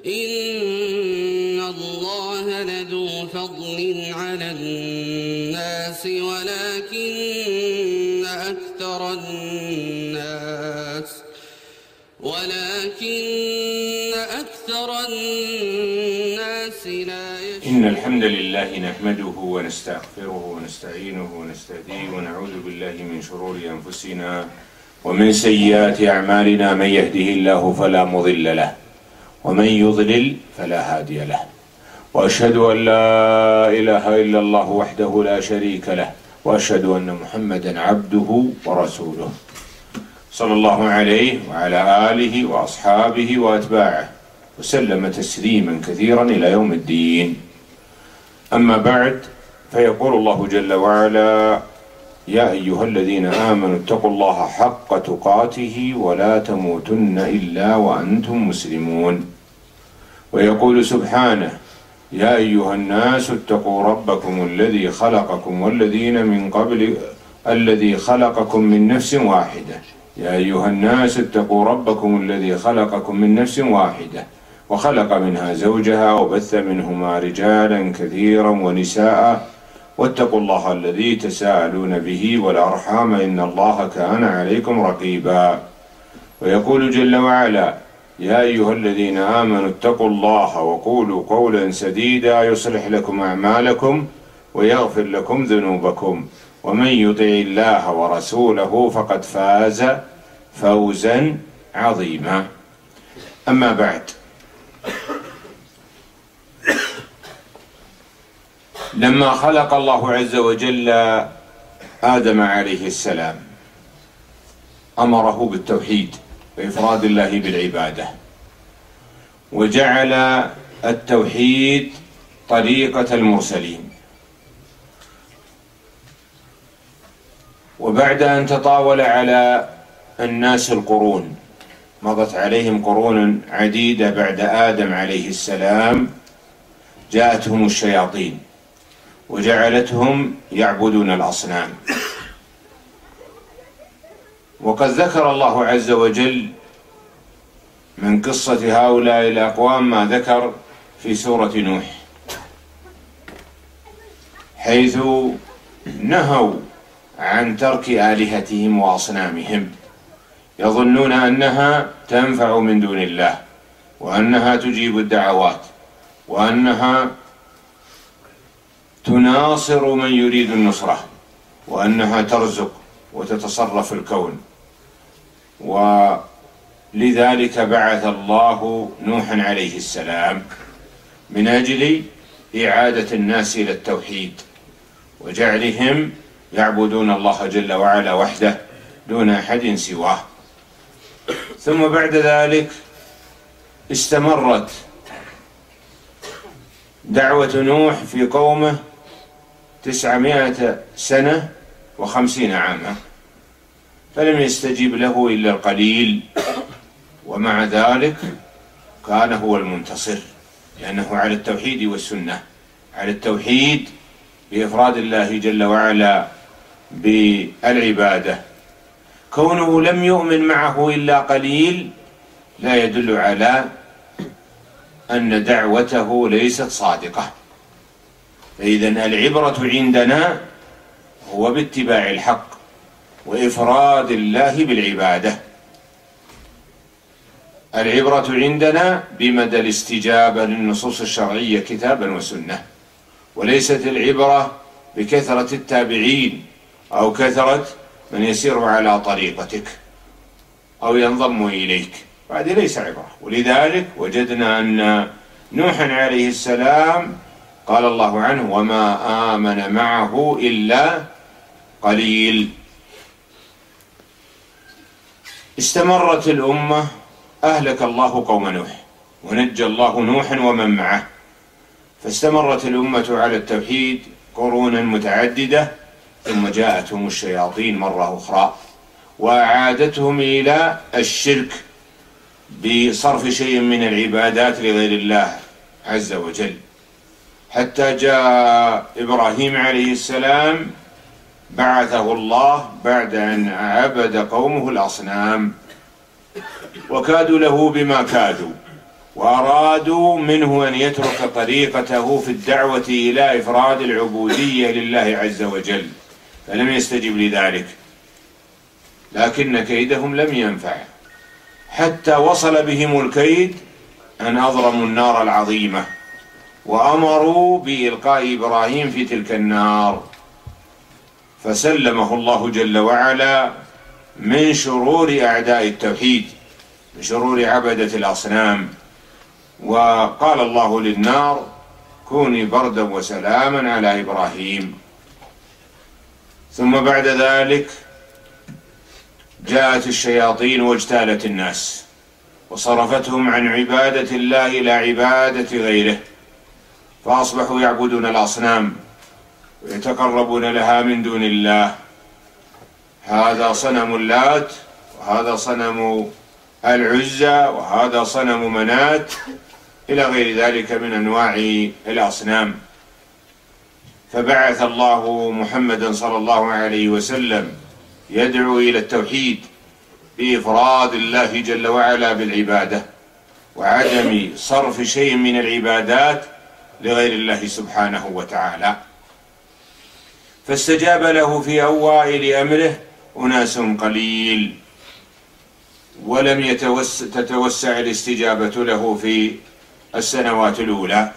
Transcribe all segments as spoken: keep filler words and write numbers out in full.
إن الله لذو فضل على الناس ولكن أكثر الناس ولكن أكثر الناس لا يشكرون. إن الحمد لله نحمده ونستغفره ونستعينه ونستهديه ونعوذ بالله من شرور أنفسنا ومن سيئات أعمالنا. من يهده الله فلا مضل له ومن يضلل فلا هادي له، وأشهد أن لا إله إلا الله وحده لا شريك له، وأشهد أن محمدا عبده ورسوله صلى الله عليه وعلى آله وأصحابه وأتباعه وسلم تسليما كثيرا إلى يوم الدين. أما بعد، فيقول الله جل وعلا: يا أيها الذين آمنوا اتقوا الله حق تقاته ولا تموتن إلا وأنتم مسلمون. ويقول سبحانه: يا أيها الناس اتقوا ربكم الذي خلقكم والذين من قبل الذي خلقكم من نفس واحدة يا أيها الناس اتقوا ربكم الذي خلقكم من نفس واحدة وخلق منها زوجها وبث منهما رجالا كثيرا ونساء واتقوا الله الذي تساءلون به والأرحام إن الله كان عليكم رقيبا. ويقول جل وعلا: يا أيها الذين آمنوا اتقوا الله وقولوا قولا سديدا يصلح لكم أعمالكم ويغفر لكم ذنوبكم ومن يطع الله ورسوله فقد فاز فوزا عظيما. أما بعد، لما خلق الله عز وجل آدم عليه السلام أمره بالتوحيد وإفراد الله بالعبادة، وجعل التوحيد طريقة المرسلين. وبعد أن تطاول على الناس القرون، مضت عليهم قرون عديدة بعد آدم عليه السلام، جاءتهم الشياطين وجعلتهم يعبدون الأصنام. وقد ذكر الله عز وجل من قصة هؤلاء الأقوام ما ذكر في سورة نوح، حيث نهوا عن ترك آلهتهم وأصنامهم، يظنون أنها تنفع من دون الله، وأنها تجيب الدعوات، وأنها تناصر من يريد النصرة، وأنها ترزق وتتصرف في الكون. ولذلك بعث الله نوحا عليه السلام من أجل إعادة الناس إلى التوحيد وجعلهم يعبدون الله جل وعلا وحده دون أحد سواه. ثم بعد ذلك استمرت دعوة نوح في قومه تسعمائة سنة وخمسين عاما، فلم يستجيب له إلا القليل، ومع ذلك كان هو المنتصر، لأنه على التوحيد والسنة، على التوحيد بإفراد الله جل وعلا بالعبادة. كونه لم يؤمن معه إلا قليل لا يدل على أن دعوته ليست صادقة. فإذن العبرة عندنا هو باتباع الحق وإفراد الله بالعبادة. العبرة عندنا بمدى الاستجابة للنصوص الشرعية كتابا وسنة، وليست العبرة بكثرة التابعين أو كثرة من يسير على طريقتك أو ينضم إليك، هذه ليس عبرة. ولذلك وجدنا أن نوحا عليه السلام قال الله عنه: وما آمن معه إلا قليل. استمرت الأمة، أهلك الله قوم نوح ونجى الله نوحا ومن معه، فاستمرت الأمة على التوحيد قرونا متعددة، ثم جاءتهم الشياطين مرة أخرى وأعادتهم إلى الشرك بصرف شيء من العبادات لغير الله عز وجل، حتى جاء إبراهيم عليه السلام بعثه الله بعد أن عبد قومه الأصنام، وكادوا له بما كادوا، وأرادوا منه أن يترك طريقته في الدعوة إلى إفراد العبودية لله عز وجل، فلم يستجب لذلك، لكن كيدهم لم ينفع، حتى وصل بهم الكيد أن أضرموا النار العظيمة وأمروا بإلقاء إبراهيم في تلك النار، فسلمه الله جل وعلا من شرور أعداء التوحيد، من شرور عبدة الأصنام. وقال الله للنار: كوني بردا وسلاما على إبراهيم. ثم بعد ذلك جاءت الشياطين واجتالت الناس وصرفتهم عن عبادة الله إلى عبادة غيره، فأصبحوا يعبدون الأصنام ويتقربون لها من دون الله. هذا صنم اللات، وهذا صنم العزى، وهذا صنم منات، إلى غير ذلك من أنواع الأصنام. فبعث الله محمدا صلى الله عليه وسلم يدعو إلى التوحيد بإفراد الله جل وعلا بالعبادة، وعدم صرف شيء من العبادات لغير الله سبحانه وتعالى. فاستجاب له في أوائل أمره أناس قليل، ولم يتوس تتوسع الاستجابة له في السنوات الأولى،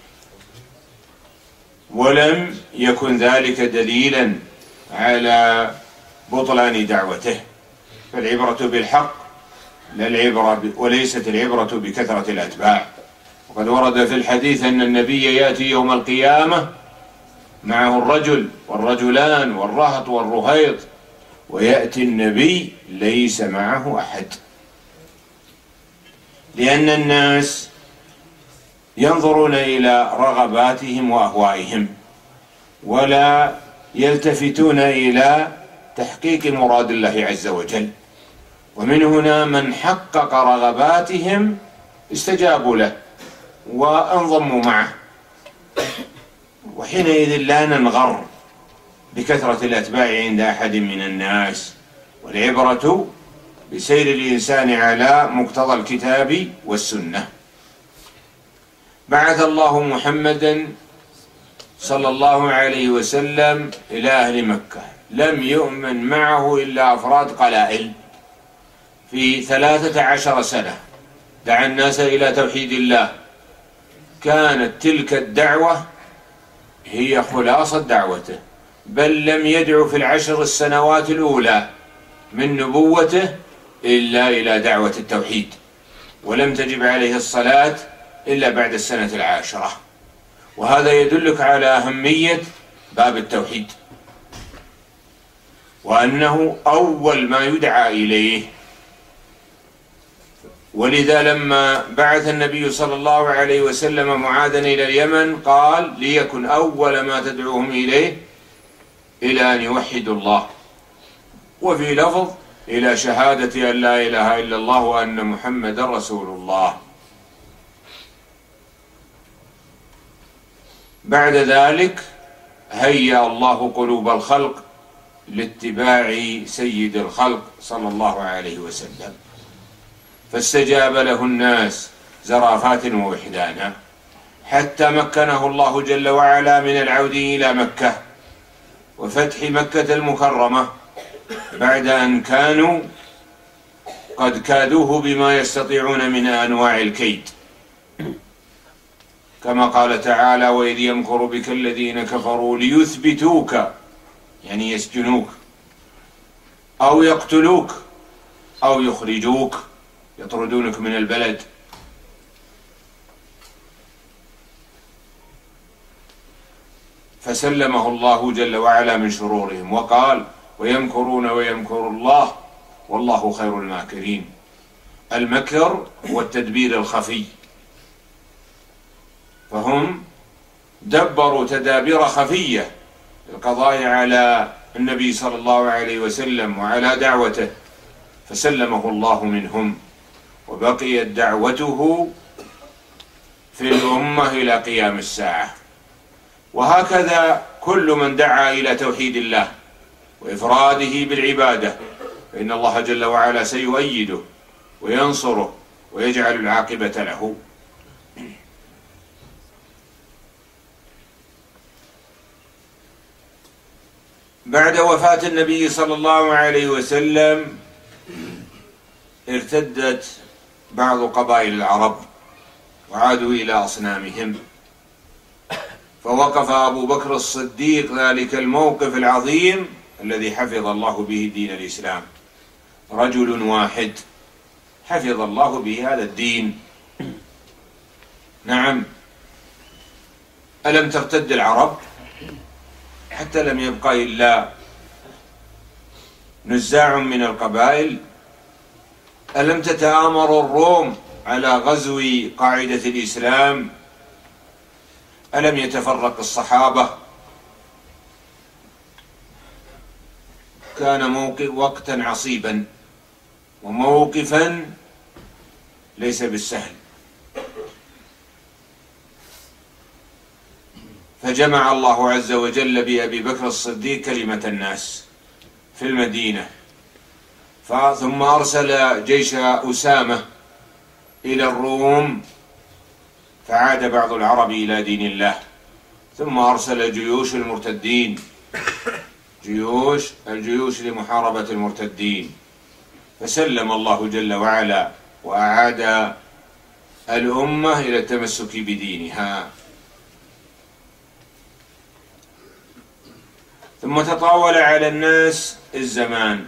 ولم يكن ذلك دليلا على بطلان دعوته، فالعبرة بالحق لا العبرة وليست العبرة بكثرة الأتباع. وقد ورد في الحديث أن النبي يأتي يوم القيامة معه الرجل والرجلان والرهط والرهيط، ويأتي النبي ليس معه أحد، لأن الناس ينظرون إلى رغباتهم وأهوائهم ولا يلتفتون إلى تحقيق مراد الله عز وجل. ومن هنا من حقق رغباتهم استجابوا له وانضموا معه، وحينئذ لا ننغر بكثرة الأتباع عند أحد من الناس، والعبرة بسير الإنسان على مقتضى الكتاب والسنة. بعث الله محمدا صلى الله عليه وسلم إلى أهل مكة، لم يؤمن معه إلا أفراد قلائل في ثلاثة عشر سنة، دعا الناس إلى توحيد الله. كانت تلك الدعوة هي خلاصة دعوته، بل لم يدعو في العشر السنوات الأولى من نبوته إلا إلى دعوة التوحيد، ولم تجب عليه الصلاة إلا بعد السنة العاشرة. وهذا يدلك على أهمية باب التوحيد، وأنه أول ما يدعى إليه. ولذا لما بعث النبي صلى الله عليه وسلم معاذا إلى اليمن قال: ليكن أول ما تدعوهم إليه إلى أن يوحدوا الله، وفي لفظ: إلى شهادة أن لا إله إلا الله وأن محمدا رسول الله. بعد ذلك هيأ الله قلوب الخلق لاتباع سيد الخلق صلى الله عليه وسلم، فاستجاب له الناس زرافات ووحدانا، حتى مكنه الله جل وعلا من العود إلى مكة وفتح مكة المكرمة، بعد أن كانوا قد كادوه بما يستطيعون من أنواع الكيد، كما قال تعالى: وإذ يمكر بك الذين كفروا ليثبتوك، يعني يسجنوك، أو يقتلوك أو يخرجوك، يطردونك من البلد. فسلمه الله جل وعلا من شرورهم، وقال: ويمكرون ويمكر الله والله خير الماكرين. المكر هو التدبير الخفي، فهم دبروا تدابير خفية للقضاء على النبي صلى الله عليه وسلم وعلى دعوته، فسلمه الله منهم، وبقيت دعوته في الأمة إلى قيام الساعة. وهكذا كل من دعا إلى توحيد الله وإفراده بالعبادة فإن الله جل وعلا سيؤيده وينصره ويجعل العاقبة له. بعد وفاة النبي صلى الله عليه وسلم ارتدت بعض قبائل العرب وعادوا إلى أصنامهم، فوقف أبو بكر الصديق ذلك الموقف العظيم الذي حفظ الله به دين الإسلام. رجل واحد حفظ الله به هذا الدين. نعم، ألم ترتد العرب حتى لم يبق إلا نزاع من القبائل؟ ألم تتآمر الروم على غزو قاعدة الإسلام؟ ألم يتفرق الصحابة؟ كان موقف وقتا عصيبا وموقفا ليس بالسهل، فجمع الله عز وجل بأبي بكر الصديق كلمة الناس في المدينة، ثم أرسل جيش أسامة إلى الروم فعاد بعض العرب إلى دين الله، ثم أرسل جيوش المرتدين جيوش الجيوش لمحاربة المرتدين، فسلم الله جل وعلا وأعاد الأمة إلى التمسك بدينها. ثم تطاول على الناس الزمان،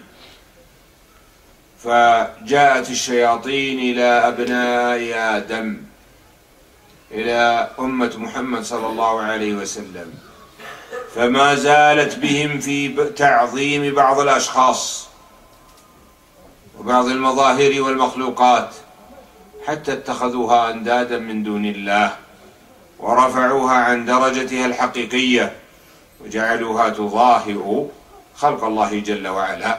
فجاءت الشياطين إلى أبناء آدم، إلى أمة محمد صلى الله عليه وسلم، فما زالت بهم في تعظيم بعض الأشخاص وبعض المظاهر والمخلوقات، حتى اتخذوها أندادا من دون الله ورفعوها عن درجتها الحقيقية وجعلوها تظاهر خلق الله جل وعلا.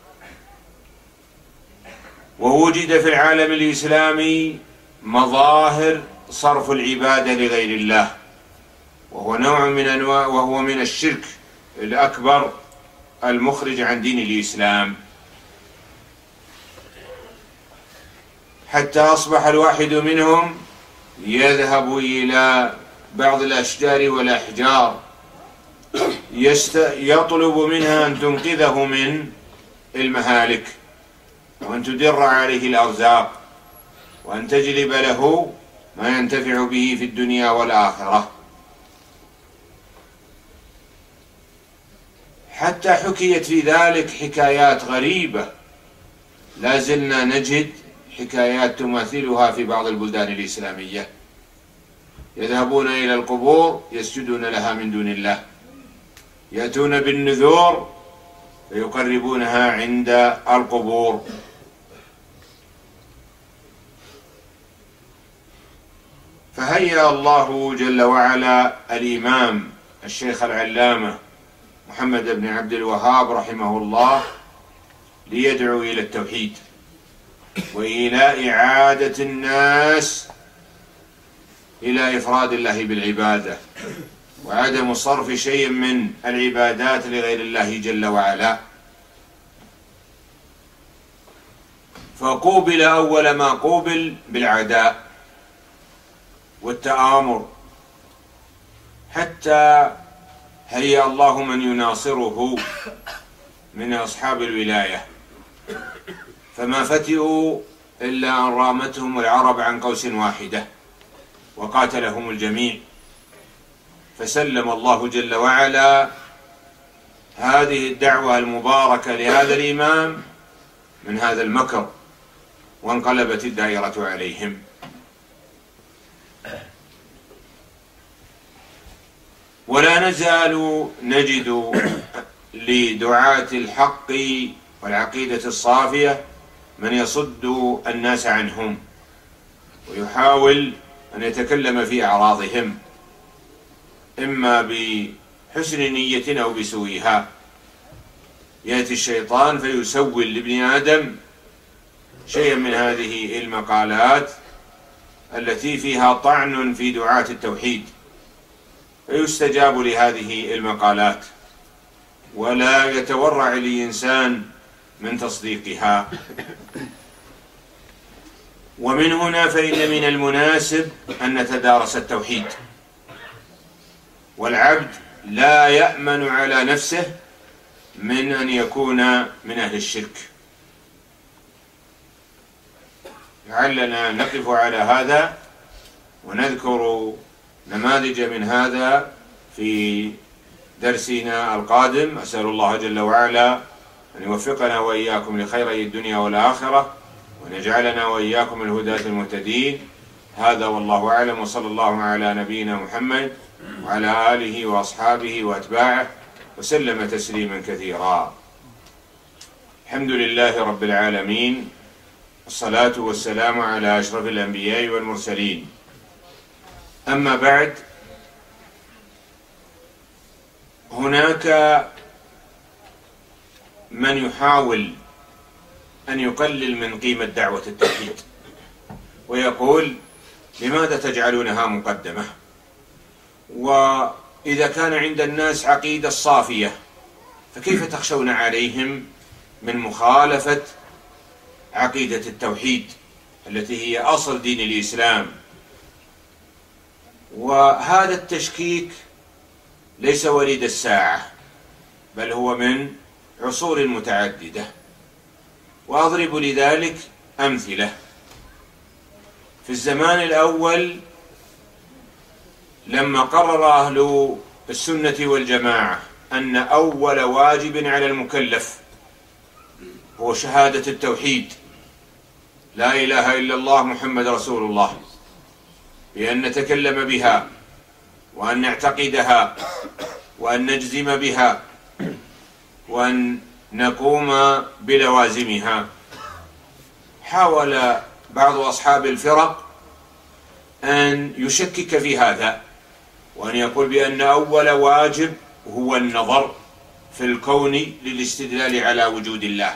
ووجد في العالم الإسلامي مظاهر صرف العبادة لغير الله، وهو نوع من أنواع وهو من الشرك الأكبر المخرج عن دين الإسلام، حتى أصبح الواحد منهم يذهب إلى بعض الأشجار والأحجار يطلب منها أن تنقذه من المهالك، وأن تدر عليه الأرزاق، وأن تجلب له ما ينتفع به في الدنيا والآخرة. حتى حكيت في ذلك حكايات غريبة، لا زلنا نجد حكايات تماثلها في بعض البلدان الإسلامية. يذهبون إلى القبور يسجدون لها من دون الله، يأتون بالنذور فيقربونها عند القبور. فهيأ الله جل وعلا الإمام الشيخ العلامة محمد بن عبد الوهاب رحمه الله ليدعو إلى التوحيد وإلى إعادة الناس إلى إفراد الله بالعبادة، وعدم صرف شيء من العبادات لغير الله جل وعلا. فقوبل أول ما قوبل بالعداء والتآمر، حتى هيأ الله من يناصره من أصحاب الولاية، فما فتئوا إلا أن رامتهم العرب عن قوس واحدة وقاتلهم الجميع، فسلم الله جل وعلا هذه الدعوة المباركة لهذا الإمام من هذا المكر، وانقلبت الدائرة عليهم. ولا نزال نجد لدعاة الحق والعقيدة الصافية من يصد الناس عنهم ويحاول أن يتكلم في أعراضهم، إما بحسن نية أو بسوءها. يأتي الشيطان فيسول لابن آدم شيئا من هذه المقالات التي فيها طعن في دعاة التوحيد، فيستجاب لهذه المقالات ولا يتورع الإنسان من تصديقها. ومن هنا فإن من المناسب أن نتدارس التوحيد، والعبد لا يأمن على نفسه من أن يكون من أهل الشرك. لعلنا نقف على هذا ونذكر نماذج من هذا في درسنا القادم. أسأل الله جل وعلا أن يوفقنا وإياكم لخيري الدنيا والآخرة، ونجعلنا وإياكم الهداة المهتدين. هذا والله أعلم، وصلى الله على نبينا محمد وعلى آله وأصحابه وأتباعه وسلم تسليما كثيرا. الحمد لله رب العالمين، الصلاة والسلام على أشرف الأنبياء والمرسلين. أما بعد، هناك من يحاول أن يقلل من قيمة دعوة التوحيد ويقول: لماذا تجعلونها مقدمة؟ وإذا كان عند الناس عقيدة صافية فكيف تخشون عليهم من مخالفة عقيدة التوحيد التي هي أصل دين الإسلام؟ وهذا التشكيك ليس وليد الساعة، بل هو من عصور متعددة، وأضرب لذلك أمثلة. في الزمان الأول لما قرر أهل السنة والجماعة أن أول واجب على المكلف هو شهادة التوحيد، لا إله إلا الله محمد رسول الله، بأن نتكلم بها وأن نعتقدها وأن نجزم بها وأن نقوم بلوازمها. حاول بعض أصحاب الفرق أن يشكك في هذا، وأن يقول بأن أول واجب هو النظر في الكون للاستدلال على وجود الله.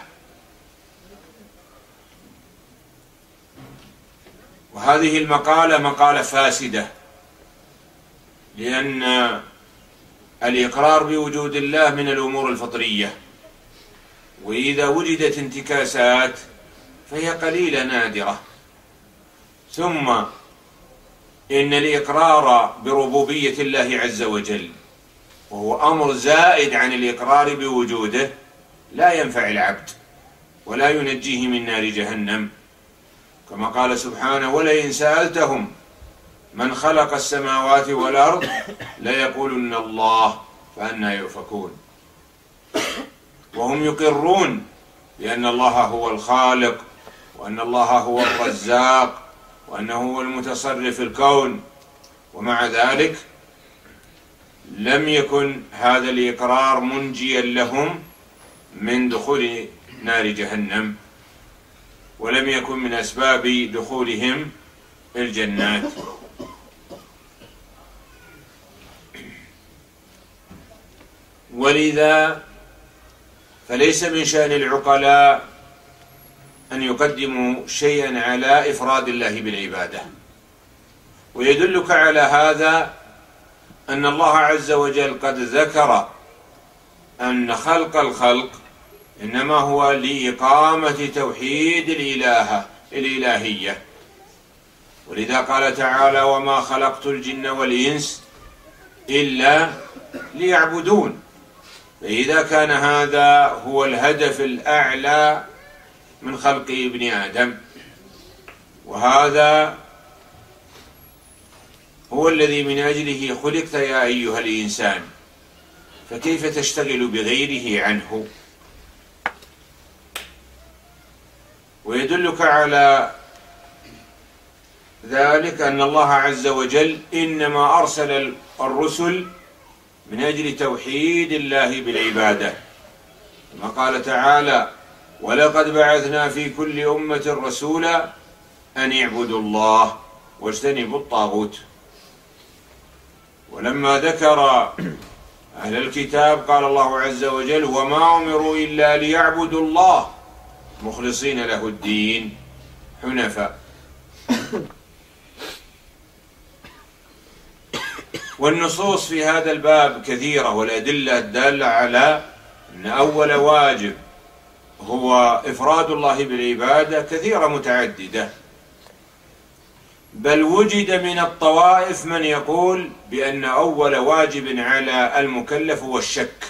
وهذه المقالة مقالة فاسدة، لأن الإقرار بوجود الله من الأمور الفطرية، وإذا وجدت انتكاسات فهي قليلة نادرة. ثم إن الإقرار بربوبية الله عز وجل، وهو أمر زائد عن الإقرار بوجوده، لا ينفع العبد ولا ينجيه من نار جهنم، كما قال سبحانه: ولئن سألتهم من خلق السماوات والأرض ليقولن الله فأنى يؤفكون. وهم يقرون بأن الله هو الخالق، وأن الله هو الرزاق، وأنه هو المتصرف في الكون، ومع ذلك لم يكن هذا الإقرار منجيا لهم من دخول نار جهنم، ولم يكن من أسباب دخولهم الجنات. ولذا فليس من شأن العقلاء أن يقدموا شيئا على إفراد الله بالعبادة. ويدلك على هذا أن الله عز وجل قد ذكر أن خلق الخلق إنما هو لإقامة توحيد الإلهة الإلهية، ولذا قال تعالى: وما خلقت الجن والإنس إلا ليعبدون. فإذا كان هذا هو الهدف الأعلى من خلق ابن آدم، وهذا هو الذي من أجله خلقت يا أيها الإنسان، فكيف تشتغل بغيره عنه؟ ويدلك على ذلك أن الله عز وجل إنما أرسل الرسل من أجل توحيد الله بالعبادة، كما قال تعالى: ولقد بعثنا في كل أمة رسولا أن اعبدوا الله واجتنبوا الطاغوت. ولما ذكر أهل الكتاب قال الله عز وجل: وما أمروا إلا ليعبدوا الله مخلصين له الدين حنفاء. والنصوص في هذا الباب كثيرة، والأدلة الدالة على أن أول واجب هو إفراد الله بالعبادة كثيرة متعددة. بل وجد من الطوائف من يقول بأن أول واجب على المكلف هو الشك.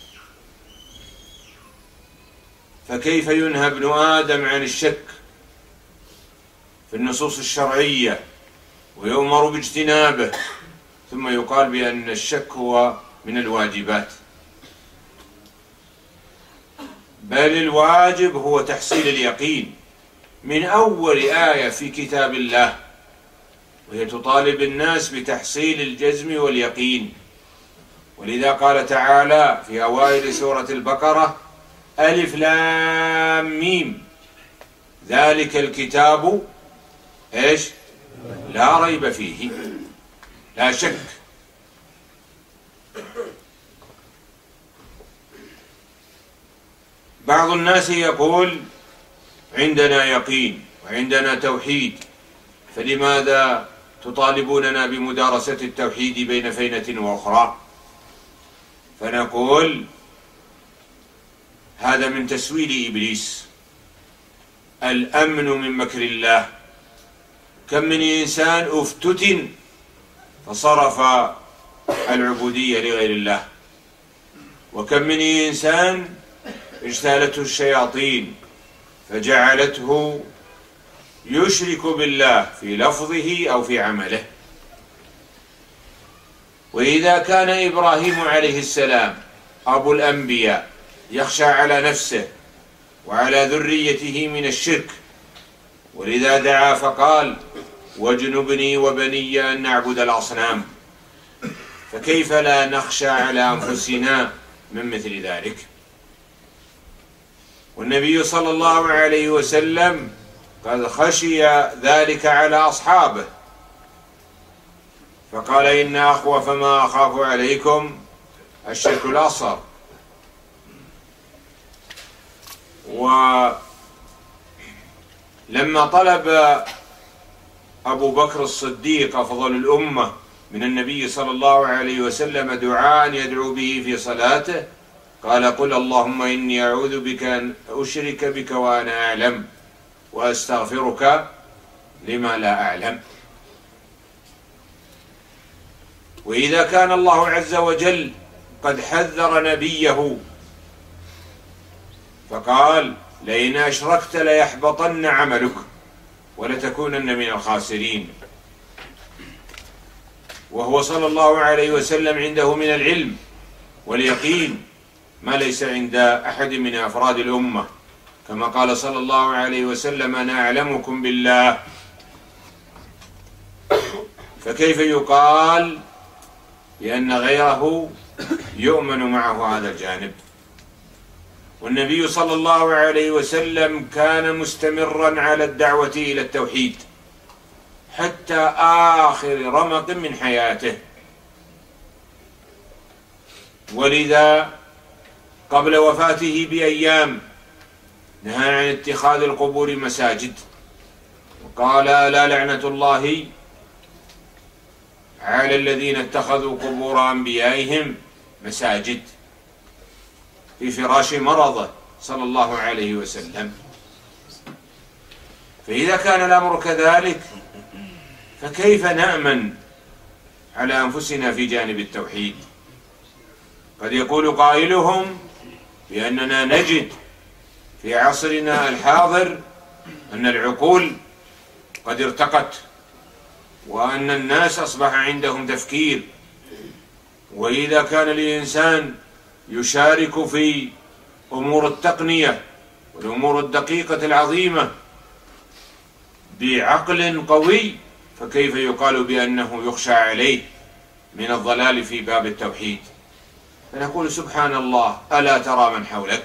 فكيف ينهى ابن آدم عن الشك في النصوص الشرعية ويؤمر باجتنابه، ثم يقال بأن الشك هو من الواجبات؟ بل الواجب هو تحصيل اليقين من أول آية في كتاب الله، وهي تطالب الناس بتحصيل الجزم واليقين. ولذا قال تعالى في أوائل سورة البقرة: ألف لام ميم ذلك الكتاب إيش؟ لا ريب فيه، لا شك. بعض الناس يقول عندنا يقين وعندنا توحيد، فلماذا تطالبوننا بمدارسة التوحيد بين فينة وأخرى؟ فنقول هذا من تسويل إبليس، الأمن من مكر الله. كم من إنسان افتتن فصرف العبودية لغير الله، وكم من إنسان اجتالته الشياطين فجعلته يشرك بالله في لفظه أو في عمله. وإذا كان إبراهيم عليه السلام أبو الأنبياء يخشى على نفسه وعلى ذريته من الشرك، ولذا دعا فقال: واجنبني وبني أن نعبد الأصنام، فكيف لا نخشى على أنفسنا من مثل ذلك؟ والنبي صلى الله عليه وسلم قد خشي ذلك على أصحابه، فقال: إن أخوف ما أخاف عليكم الشرك الأصغر. ولما طلب أبو بكر الصديق أفضل الأمة من النبي صلى الله عليه وسلم دعاء يدعو به في صلاته، قال: قل اللهم إني أعوذ بك أن أشرك بك وأنا أعلم وأستغفرك لما لا أعلم. وإذا كان الله عز وجل قد حذر نبيه فقال: لئن أشركت ليحبطن عملك ولتكونن من الخاسرين، وهو صلى الله عليه وسلم عنده من العلم واليقين ما ليس عند أحد من أفراد الأمة، كما قال صلى الله عليه وسلم: أنا أعلمكم بالله. فكيف يقال بأن غيره يؤمن معه هذا الجانب؟ والنبي صلى الله عليه وسلم كان مستمرا على الدعوة إلى التوحيد حتى آخر رمق من حياته، ولذا قبل وفاته بأيام نهى عن اتخاذ القبور مساجد، وقال: لا لعنة الله على الذين اتخذوا قبور أنبيائهم مساجد، في فراش مرضه صلى الله عليه وسلم. فإذا كان الأمر كذلك فكيف نأمن على أنفسنا في جانب التوحيد؟ قد يقول قائلهم بأننا نجد في عصرنا الحاضر أن العقول قد ارتقت، وأن الناس أصبح عندهم تفكير، وإذا كان الإنسان يشارك في أمور التقنية والأمور الدقيقة العظيمة بعقل قوي، فكيف يقال بأنه يخشى عليه من الضلال في باب التوحيد؟ فنقول: سبحان الله، ألا ترى من حولك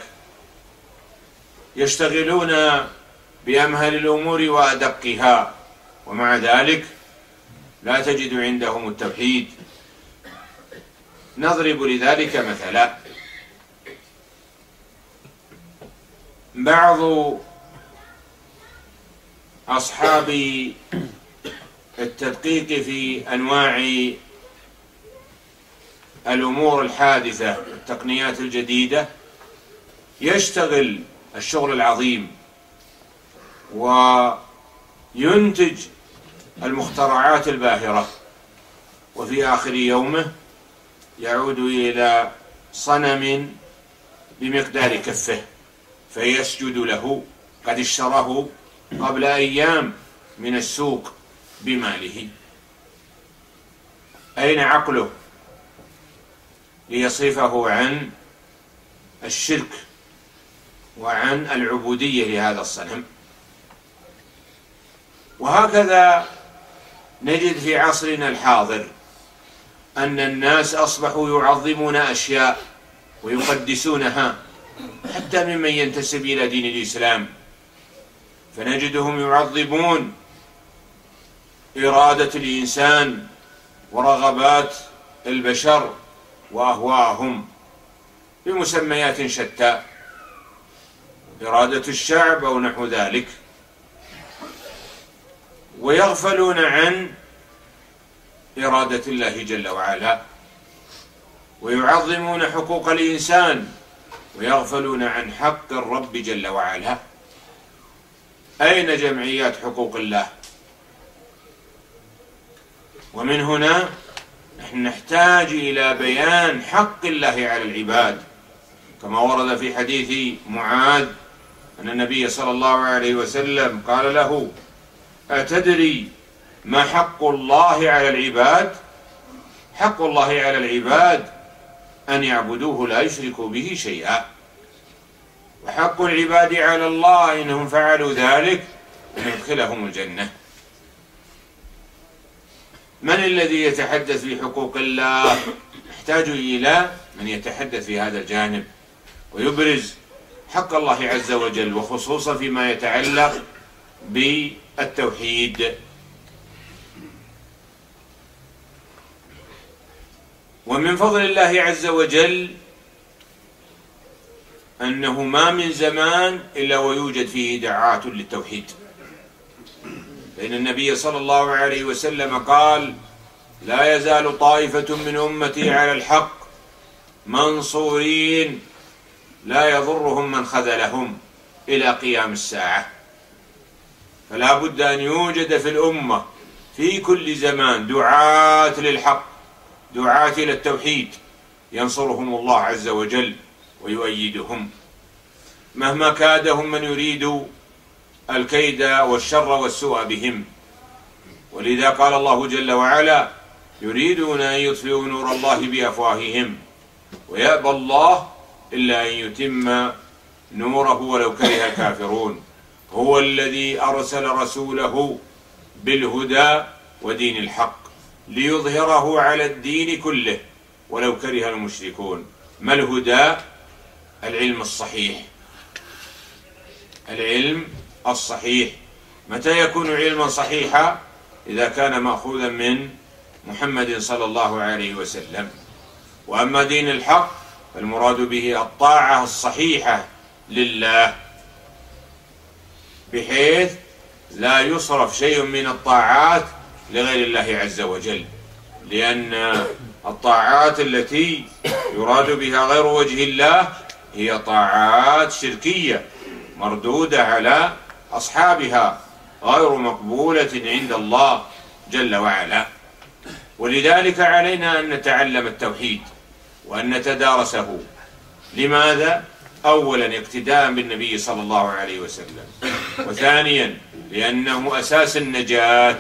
يشتغلون بأمهل الأمور وأدقها، ومع ذلك لا تجد عندهم التوحيد. نضرب لذلك مثلا: بعض أصحاب التدقيق في أنواع الأمور الحادثة التقنيات الجديدة يشتغل الشغل العظيم وينتج المخترعات الباهرة، وفي آخر يومه يعود إلى صنم بمقدار كفه فيسجد له قد اشتراه قبل أيام من السوق بماله. أين عقله ليصرفه عن الشرك وعن العبودية لهذا الصنم؟ وهكذا نجد في عصرنا الحاضر أن الناس أصبحوا يعظمون أشياء ويقدسونها، حتى ممن ينتسب إلى دين الإسلام، فنجدهم يعظمون إرادة الإنسان ورغبات البشر وأهواءهم بمسميات شتى، إرادة الشعب أو نحو ذلك، ويغفلون عن إرادة الله جل وعلا، ويعظمون حقوق الإنسان ويغفلون عن حق الرب جل وعلا. أين جمعيات حقوق الله؟ ومن هنا نحن نحتاج إلى بيان حق الله على العباد، كما ورد في حديث معاذ أن النبي صلى الله عليه وسلم قال له: أتدري ما حق الله على العباد؟ حق الله على العباد أن يعبدوه لا يشركوا به شيئا، وحق العباد على الله إنهم فعلوا ذلك أن يدخلهم الجنة. من الذي يتحدث في حقوق الله؟ نحتاج إلى من يتحدث في هذا الجانب ويبرز حق الله عز وجل، وخصوصا فيما يتعلق بالتوحيد. ومن فضل الله عز وجل أنه ما من زمان إلا ويوجد فيه دعاة للتوحيد، فإن النبي صلى الله عليه وسلم قال: لا يزال طائفة من أمتي على الحق منصورين لا يضرهم من خذلهم إلى قيام الساعة. فلا بد أن يوجد في الأمة في كل زمان دعاة للحق، دعاة إلى التوحيد، ينصرهم الله عز وجل ويؤيدهم مهما كادهم من يريد الكيد والشر والسوء بهم. ولذا قال الله جل وعلا: يريدون أن يطفئوا نور الله بأفواههم ويأبى الله إلا أن يتم نوره ولو كره الكافرون. هو الذي أرسل رسوله بالهدى ودين الحق ليظهره على الدين كله ولو كره المشركون. ما الهدى؟ العلم الصحيح، العلم الصحيح. متى يكون علما صحيحا؟ إذا كان مأخوذا من محمد صلى الله عليه وسلم. وأما دين الحق فالمراد به الطاعة الصحيحة لله، بحيث لا يصرف شيء من الطاعات لغير الله عز وجل، لأن الطاعات التي يراد بها غير وجه الله هي طاعات شركية مردودة على أصحابها، غير مقبولة عند الله جل وعلا. ولذلك علينا أن نتعلم التوحيد وأن نتدارسه. لماذا؟ أولا اقتداء بالنبي صلى الله عليه وسلم، وثانيا لأنه أساس النجاة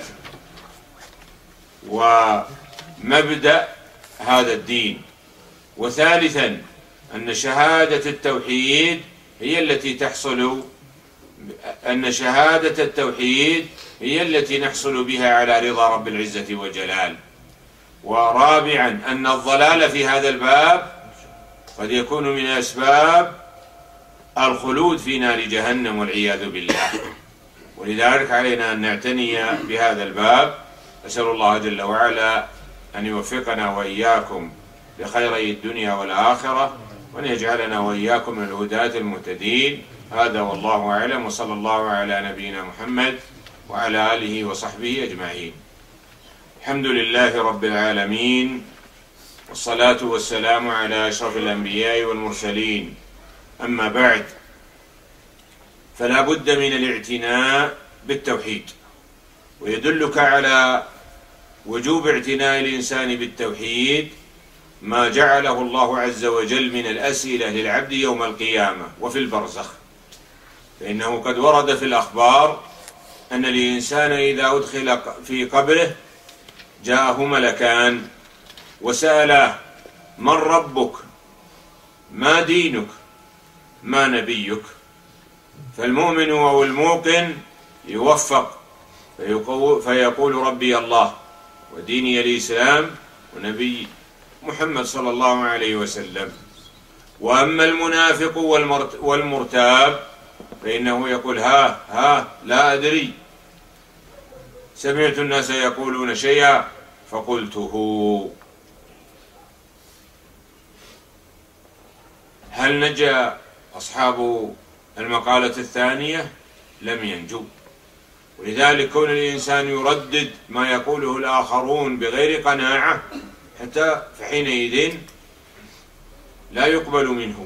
ومبدأ هذا الدين، وثالثا أن شهادة التوحيد هي التي تحصل أن شهادة التوحيد هي التي نحصل بها على رضا رب العزة والجلال. ورابعا أن الضلال في هذا الباب قد يكون من أسباب الخلود في نار جهنم والعياذ بالله. ولذلك علينا أن نعتني بهذا الباب. أسأل الله جل وعلا أن يوفقنا وإياكم لخيري الدنيا والآخرة، وأن يجعلنا وإياكم من الهداة المهتدين. هذا والله أعلم، وصلى الله على نبينا محمد وعلى آله وصحبه أجمعين. الحمد لله رب العالمين، والصلاة والسلام على أشرف الأنبياء والمرسلين. أما بعد، فلا بد من الاعتناء بالتوحيد، ويدلك على وجوب اعتناء الإنسان بالتوحيد ما جعله الله عز وجل من الأسئلة للعبد يوم القيامة وفي البرزخ. فإنه قد ورد في الأخبار أن الإنسان إذا أدخل في قبره جاءه ملكان وسألاه: من ربك؟ ما دينك؟ ما نبيك؟ فالمؤمن أو الموقن يوفق فيقول: ربي الله، وديني الإسلام، ونبي محمد صلى الله عليه وسلم. وأما المنافق والمرتاب فإنه يقول: ها ها لا أدري، سمعت الناس يقولون شيئا فقلته. هل نجا أصحاب المقالة الثانية؟ لم ينجوا. ولذلك كون الإنسان يردد ما يقوله الآخرون بغير قناعة حتى فحينئذ لا يقبل منه،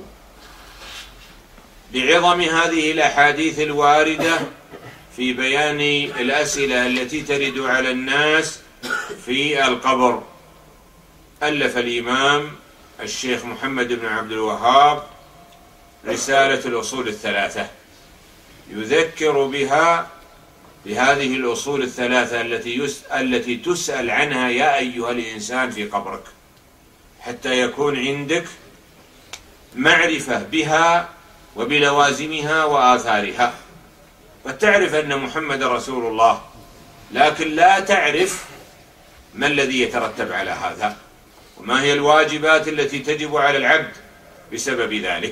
لعظم هذه الأحاديث الواردة في بيان الأسئلة التي ترد على الناس في القبر. ألف الإمام الشيخ محمد بن عبد الوهاب رسالة الأصول الثلاثة يذكر بها بهذه الأصول الثلاثة التي التي تسأل عنها يا أيها الإنسان في قبرك، حتى يكون عندك معرفة بها وبلوازمها وآثارها. قد تعرف أن محمد رسول الله، لكن لا تعرف ما الذي يترتب على هذا، وما هي الواجبات التي تجب على العبد بسبب ذلك،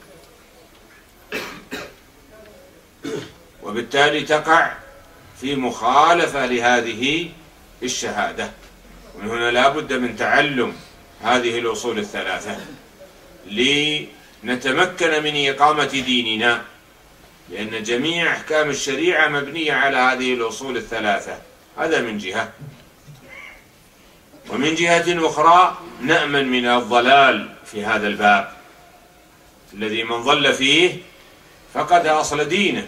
وبالتالي تقع في مخالفة لهذه الشهادة. ومن هنا لا بد من تعلم هذه الأصول الثلاثة لنتمكن من إقامة ديننا، لأن جميع أحكام الشريعة مبنية على هذه الأصول الثلاثة. هذا من جهة. ومن جهة أخرى نأمن من الضلال في هذا الباب الذي من ضل فيه فقد أصل دينه.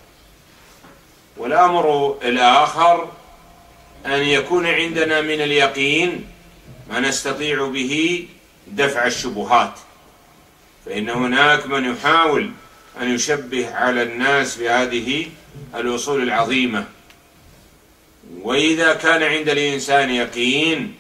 والأمر الآخر أن يكون عندنا من اليقين ما نستطيع به دفع الشبهات، فإن هناك من يحاول أن يشبه على الناس بهذه الأصول العظيمة. وإذا كان عند الإنسان يقين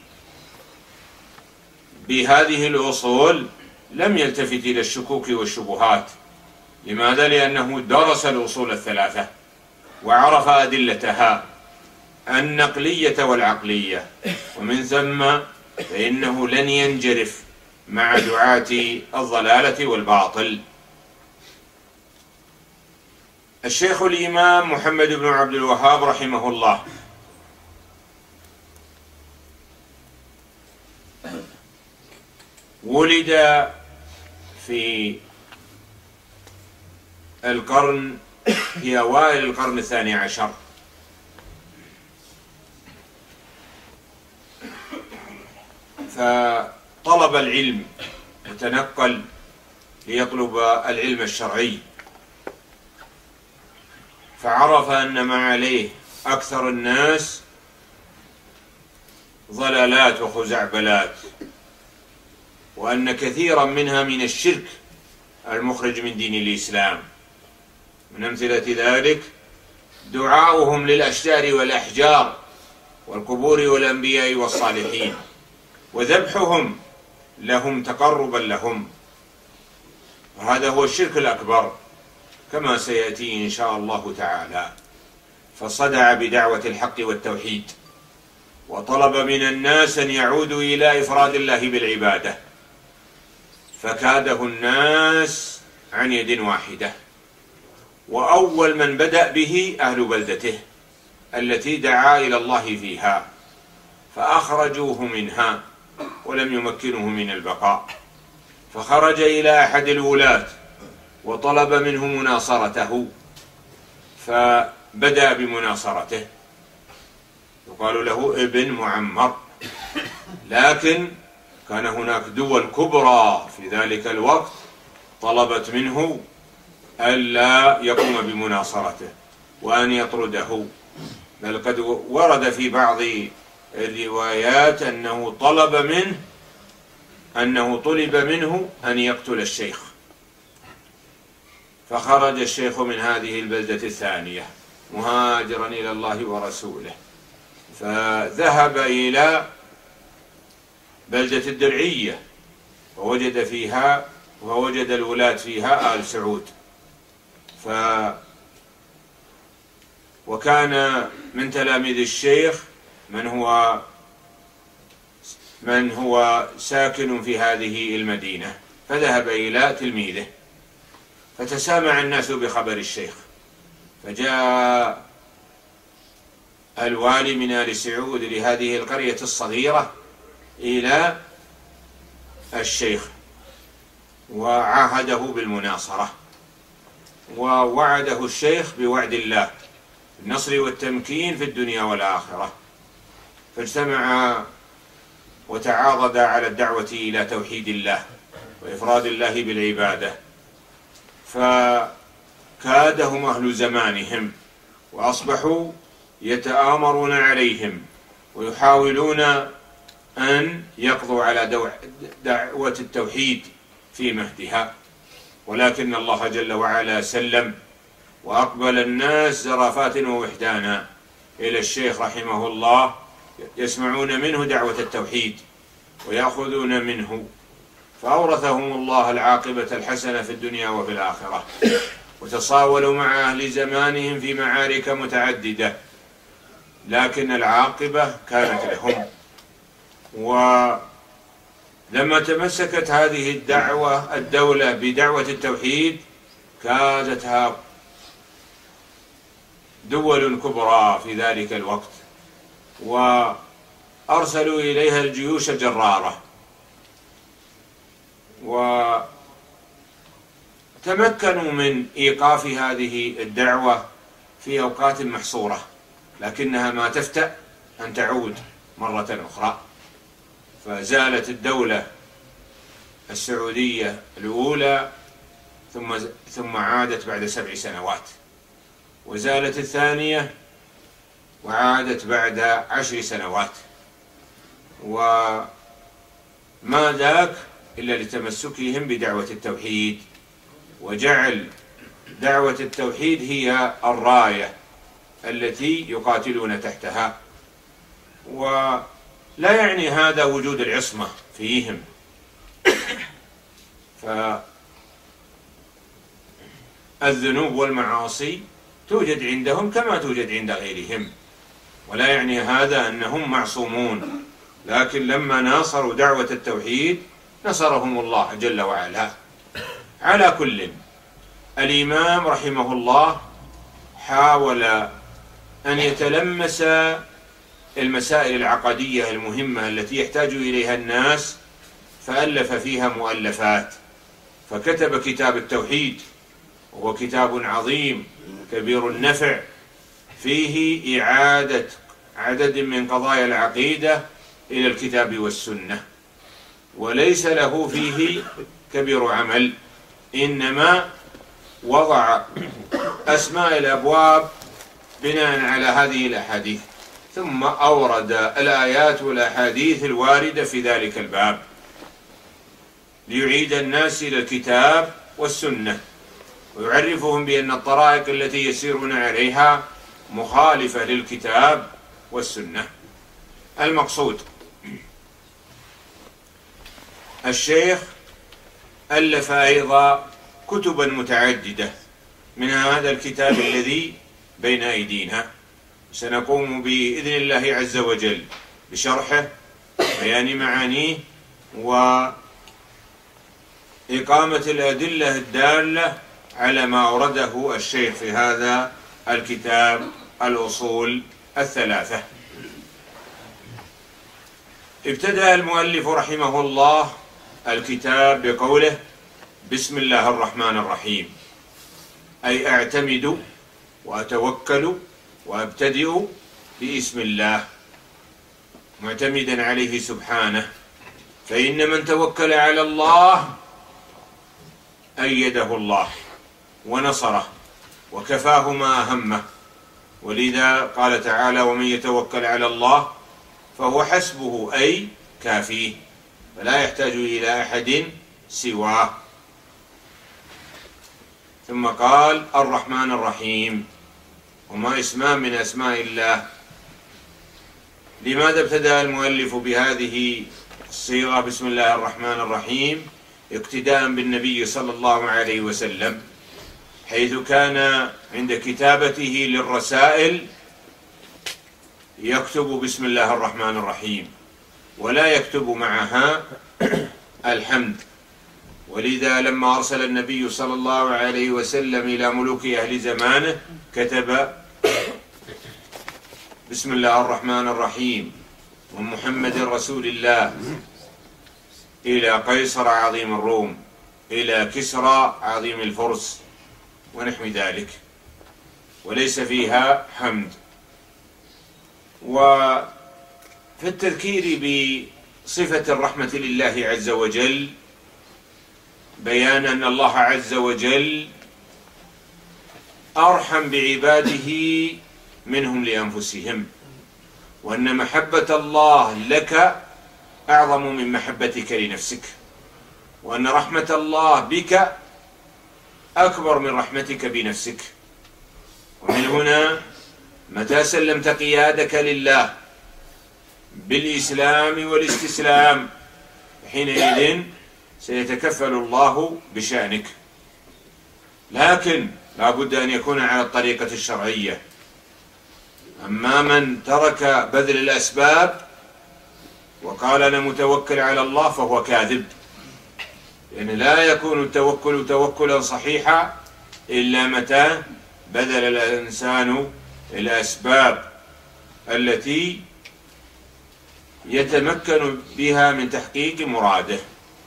بهذه الأصول لم يلتفت إلى الشكوك والشبهات. لماذا؟ لأنه درس الأصول الثلاثة وعرف أدلتها النقلية والعقلية، ومن ثم فإنه لن ينجرف مع دعاة الضلالة والباطل. الشيخ الإمام محمد بن عبد الوهاب رحمه الله ولد في القرن في أوائل القرن الثاني عشر، فطلب العلم وتنقل ليطلب العلم الشرعي، فعرف أن ما عليه أكثر الناس ضلالات وخزعبلات، وأن كثيرا منها من الشرك المخرج من دين الإسلام. من أمثلة ذلك دعاؤهم للأشجار والأحجار والقبور والأنبياء والصالحين، وذبحهم لهم تقربا لهم، وهذا هو الشرك الأكبر كما سيأتي إن شاء الله تعالى. فصدع بدعوة الحق والتوحيد، وطلب من الناس أن يعودوا إلى إفراد الله بالعبادة، فكاده الناس عن يد واحدة. وأول من بدأ به أهل بلدته التي دعا إلى الله فيها، فأخرجوه منها ولم يمكنه من البقاء، فخرج إلى أحد الولاة وطلب منه مناصرته، فبدأ بمناصرته، يقال له ابن معمر. لكن كان هناك دول كبرى في ذلك الوقت طلبت منه ألا يقوم بمناصرته وأن يطرده، بل قد ورد في بعض الروايات أنه طلب منه أنه طلب منه أن يقتل الشيخ، فخرج الشيخ من هذه البلدة الثانية مهاجرا إلى الله ورسوله، فذهب إلى بلدة الدرعية ووجد فيها ووجد الولاة فيها آل سعود. ف وكان من تلاميذ الشيخ من هو من هو ساكن في هذه المدينة، فذهب إلى تلميذه، فتسامع الناس بخبر الشيخ، فجاء الوالي من آل سعود لهذه القرية الصغيرة إلى الشيخ وعاهده بالمناصرة، ووعده الشيخ بوعد الله النصر والتمكين في الدنيا والآخرة، فاجتمع وتعاضد على الدعوة إلى توحيد الله وإفراد الله بالعبادة، فكادهم أهل زمانهم وأصبحوا يتآمرون عليهم ويحاولون أن يقضوا على دعوة التوحيد في مهدها، ولكن الله جل وعلا سلم، وأقبل الناس زرافات ووحدانا إلى الشيخ رحمه الله يسمعون منه دعوة التوحيد ويأخذون منه، فأورثهم الله العاقبة الحسنة في الدنيا وفي الآخرة، وتصاولوا مع أهل زمانهم في معارك متعددة، لكن العاقبة كانت لهم. ولما تمسكت هذه الدعوة الدولة بدعوة التوحيد كادتها دول كبرى في ذلك الوقت، وأرسلوا إليها الجيوش الجرارة، وتمكنوا من إيقاف هذه الدعوة في أوقات محصورة، لكنها ما تفتأ أن تعود مرة أخرى، فزالت الدولة السعودية الأولى ثم ثم عادت بعد سبع سنوات، وزالت الثانية وعادت بعد عشر سنوات، وما ذاك إلا لتمسكهم بدعوة التوحيد، وجعل دعوة التوحيد هي الراية التي يقاتلون تحتها. ولا يعني هذا وجود العصمة فيهم، فالذنوب والمعاصي توجد عندهم كما توجد عند غيرهم، ولا يعني هذا أنهم معصومون، لكن لما ناصروا دعوة التوحيد نصرهم الله جل وعلا. على كل، الإمام رحمه الله حاول أن يتلمس المسائل العقدية المهمة التي يحتاج إليها الناس، فألف فيها مؤلفات، فكتب كتاب التوحيد، وهو كتاب عظيم كبير النفع، فيه إعادة عدد من قضايا العقيدة إلى الكتاب والسنة، وليس له فيه كبير عمل، إنما وضع أسماء الأبواب بناء على هذه الأحاديث، ثم أورد الآيات والأحاديث الواردة في ذلك الباب ليعيد الناس إلى الكتاب والسنة، ويعرفهم بأن الطرائق التي يسيرون عليها مخالفة للكتاب والسنة. المقصود، الشيخ ألف أيضا كتبا متعددة، من هذا الكتاب الذي بين أيدينا، سنقوم بإذن الله عز وجل بشرحه، بيان معانيه، وإقامة الأدلة الدالة على ما أورده الشيخ في هذا الكتاب الأصول الثلاثة. ابتدأ المؤلف رحمه الله الكتاب بقوله: بسم الله الرحمن الرحيم، أي أعتمد وأتوكل وأبتدئ باسم الله، معتمدا عليه سبحانه، فإن من توكل على الله أيده الله ونصره وكفاه ما أهمه، ولذا قال تعالى: ومن يتوكل على الله فهو حسبه، أي كافيه، فلا يحتاج إلى أحد سواه. ثم قال: الرحمن الرحيم، وما اسمان من أسماء الله. لماذا ابتدأ المؤلف بهذه الصيغة بسم الله الرحمن الرحيم؟ اقتداء بالنبي صلى الله عليه وسلم، حيث كان عند كتابته للرسائل يكتب بسم الله الرحمن الرحيم ولا يكتب معها الحمد. ولذا لما أرسل النبي صلى الله عليه وسلم إلى ملوك أهل زمانه كتب بسم الله الرحمن الرحيم ومحمد رسول الله إلى قيصر عظيم الروم، إلى كسرى عظيم الفرس، ونحو ذلك، وليس فيها حمد. وفي التذكير بصفة الرحمة لله عز وجل بيان أن الله عز وجل أرحم بعباده منهم لأنفسهم، وأن محبة الله لك أعظم من محبتك لنفسك، وأن رحمة الله بك أكبر من رحمتك بنفسك. ومن هنا متى سلمت قيادك لله بالإسلام والاستسلام حينئذ سيتكفل الله بشأنك، لكن لا بد أن يكون على الطريقة الشرعية. أما من ترك بذل الأسباب وقال أنا متوكل على الله فهو كاذب، لأن لا يكون التوكل توكلا صحيحا إلا متى بذل الإنسان الأسباب التي يتمكن بها من تحقيق مراده.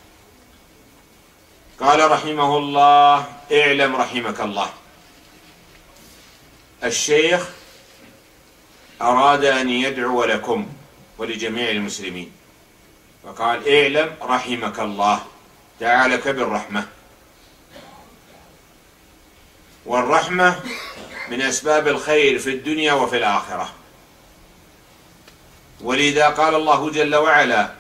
قال رحمه الله: اعلم رحمك الله. الشيخ أراد أن يدعو لكم ولجميع المسلمين، فقال: اعلم رحمك الله، تعالك بالرحمة. والرحمة من أسباب الخير في الدنيا وفي الآخرة، ولذا قال الله جل وعلا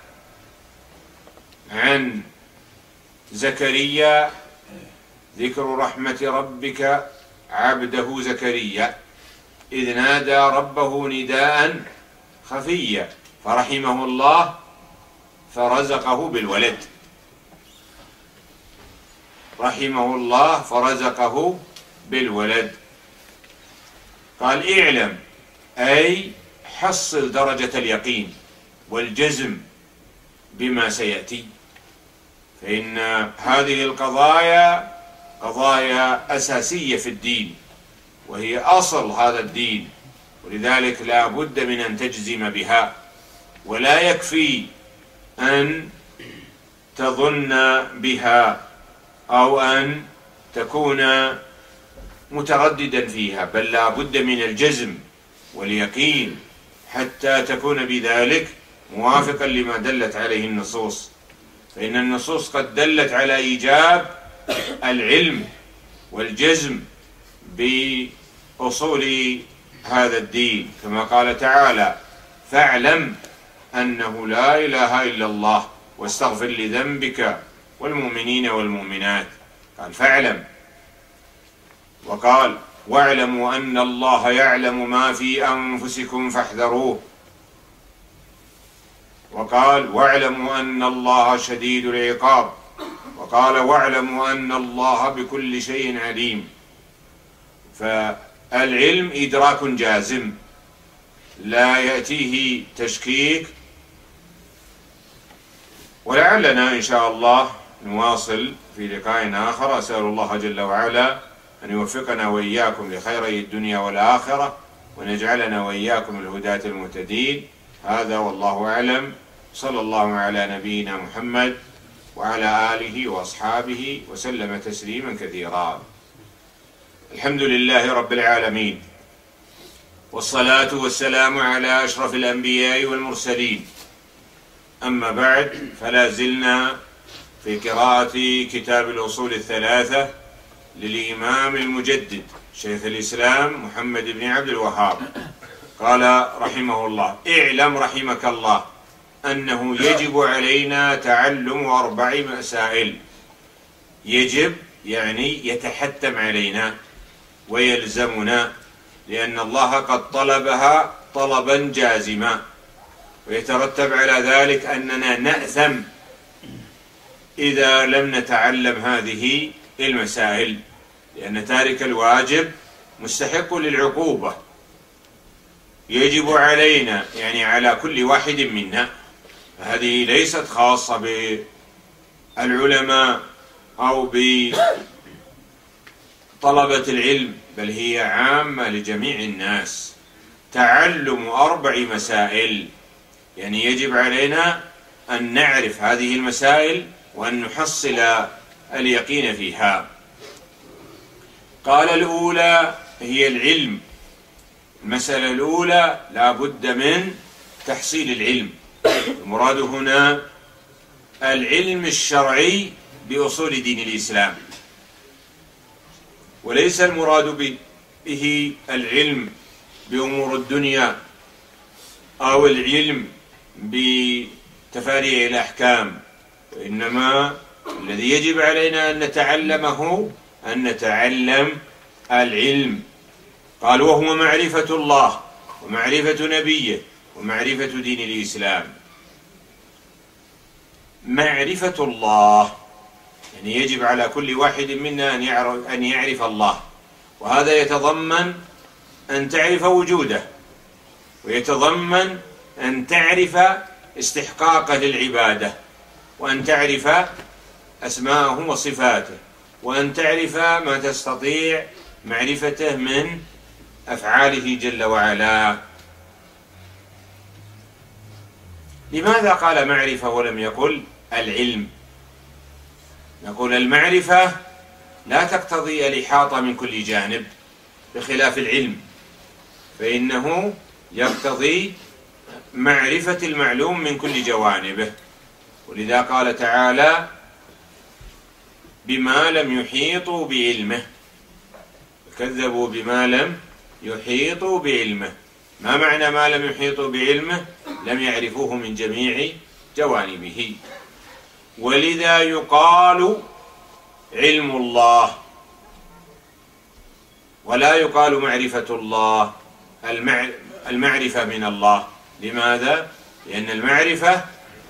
عن زكريا: ذكر رحمة ربك عبده زكريا إذ نادى ربه نداء خفيا فرحمه الله فرزقه بالولد. رحمه الله فرزقه بالولد. قال: اعلم، أي حصل درجة اليقين والجزم بما سيأتي، فإن هذه القضايا قضايا أساسية في الدين، وهي أصل هذا الدين، ولذلك لا بد من أن تجزم بها، ولا يكفي أن تظن بها أو أن تكون مترددا فيها، بل لا بد من الجزم واليقين حتى تكون بذلك موافقا لما دلت عليه النصوص، فإن النصوص قد دلت على إيجاب العلم والجزم بأصول هذا الدين، كما قال تعالى: فاعلم أنه لا إله إلا الله واستغفر لذنبك والمؤمنين والمؤمنات. قال: فاعلم. وقال: واعلموا أن الله يعلم ما في أنفسكم فاحذروه. وقال: واعلموا أن الله شديد العقاب. وقال: واعلموا أن الله بكل شيء عليم. فالعلم إدراك جازم لا يأتيه تشكيك. ولعلنا إن شاء الله نواصل في لقاء آخر. أسأل الله جل وعلا أن يوفقنا وإياكم لخيري الدنيا والآخرة، ونجعلنا وإياكم الهداة المهتدين. هذا والله أعلم. صلى الله على نبينا محمد وعلى آله وأصحابه وسلم تسليما كثيرا. الحمد لله رب العالمين، والصلاة والسلام على أشرف الأنبياء والمرسلين. أما بعد، فلا زلنا في قراءة كتاب الأصول الثلاثة للإمام المجدد شيخ الإسلام محمد بن عبد الوهاب قال رحمه الله: اعلم رحمك الله أنه يجب علينا تعلم أربع مسائل. يجب يعني يتحتم علينا ويلزمنا، لأن الله قد طلبها طلبا جازما، ويترتب على ذلك أننا نأثم إذا لم نتعلم هذه المسائل، لأن تارك الواجب مستحق للعقوبة. يجب علينا يعني على كل واحد منا، هذه ليست خاصة بالعلماء أو بطلبة العلم، بل هي عامة لجميع الناس. تعلم أربع مسائل، يعني يجب علينا أن نعرف هذه المسائل وأن نحصل اليقين فيها. قال: الأولى هي العلم. المسألة الأولى لا بد من تحصيل العلم. المراد هنا العلم الشرعي بأصول دين الإسلام، وليس المراد به العلم بأمور الدنيا أو العلم بتفاريع الأحكام، وإنما الذي يجب علينا أن نتعلمه أن نتعلم العلم. قال: وهو معرفة الله ومعرفة نبيه ومعرفة دين الإسلام. معرفة الله يعني يجب على كل واحد منا أن يعرف, أن يعرف الله، وهذا يتضمن أن تعرف وجوده، ويتضمن أن تعرف استحقاقه للعبادة، وأن تعرف أسماءه وصفاته، وأن تعرف ما تستطيع معرفته من أفعاله جل وعلا. لماذا قال معرفة ولم يقل العلم؟ نقول المعرفة لا تقتضي الإحاطة من كل جانب، بخلاف العلم فإنه يقتضي معرفة المعلوم من كل جوانبه. ولذا قال تعالى: بما لم يحيطوا بعلمه، كذبوا بما لم يحيطوا بعلمه. ما معنى ما لم يحيطوا بعلمه؟ لم يعرفوه من جميع جوانبه. ولذا يقال علم الله ولا يقال معرفة الله، المعرفة من الله. لماذا؟ لأن المعرفة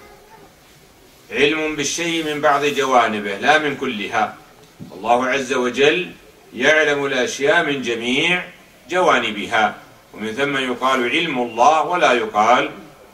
علم بالشيء من بعض جوانبه لا من كلها. الله عز وجل يعلم الأشياء من جميع جوانبها، ومن ثم يقال علم الله ولا يقال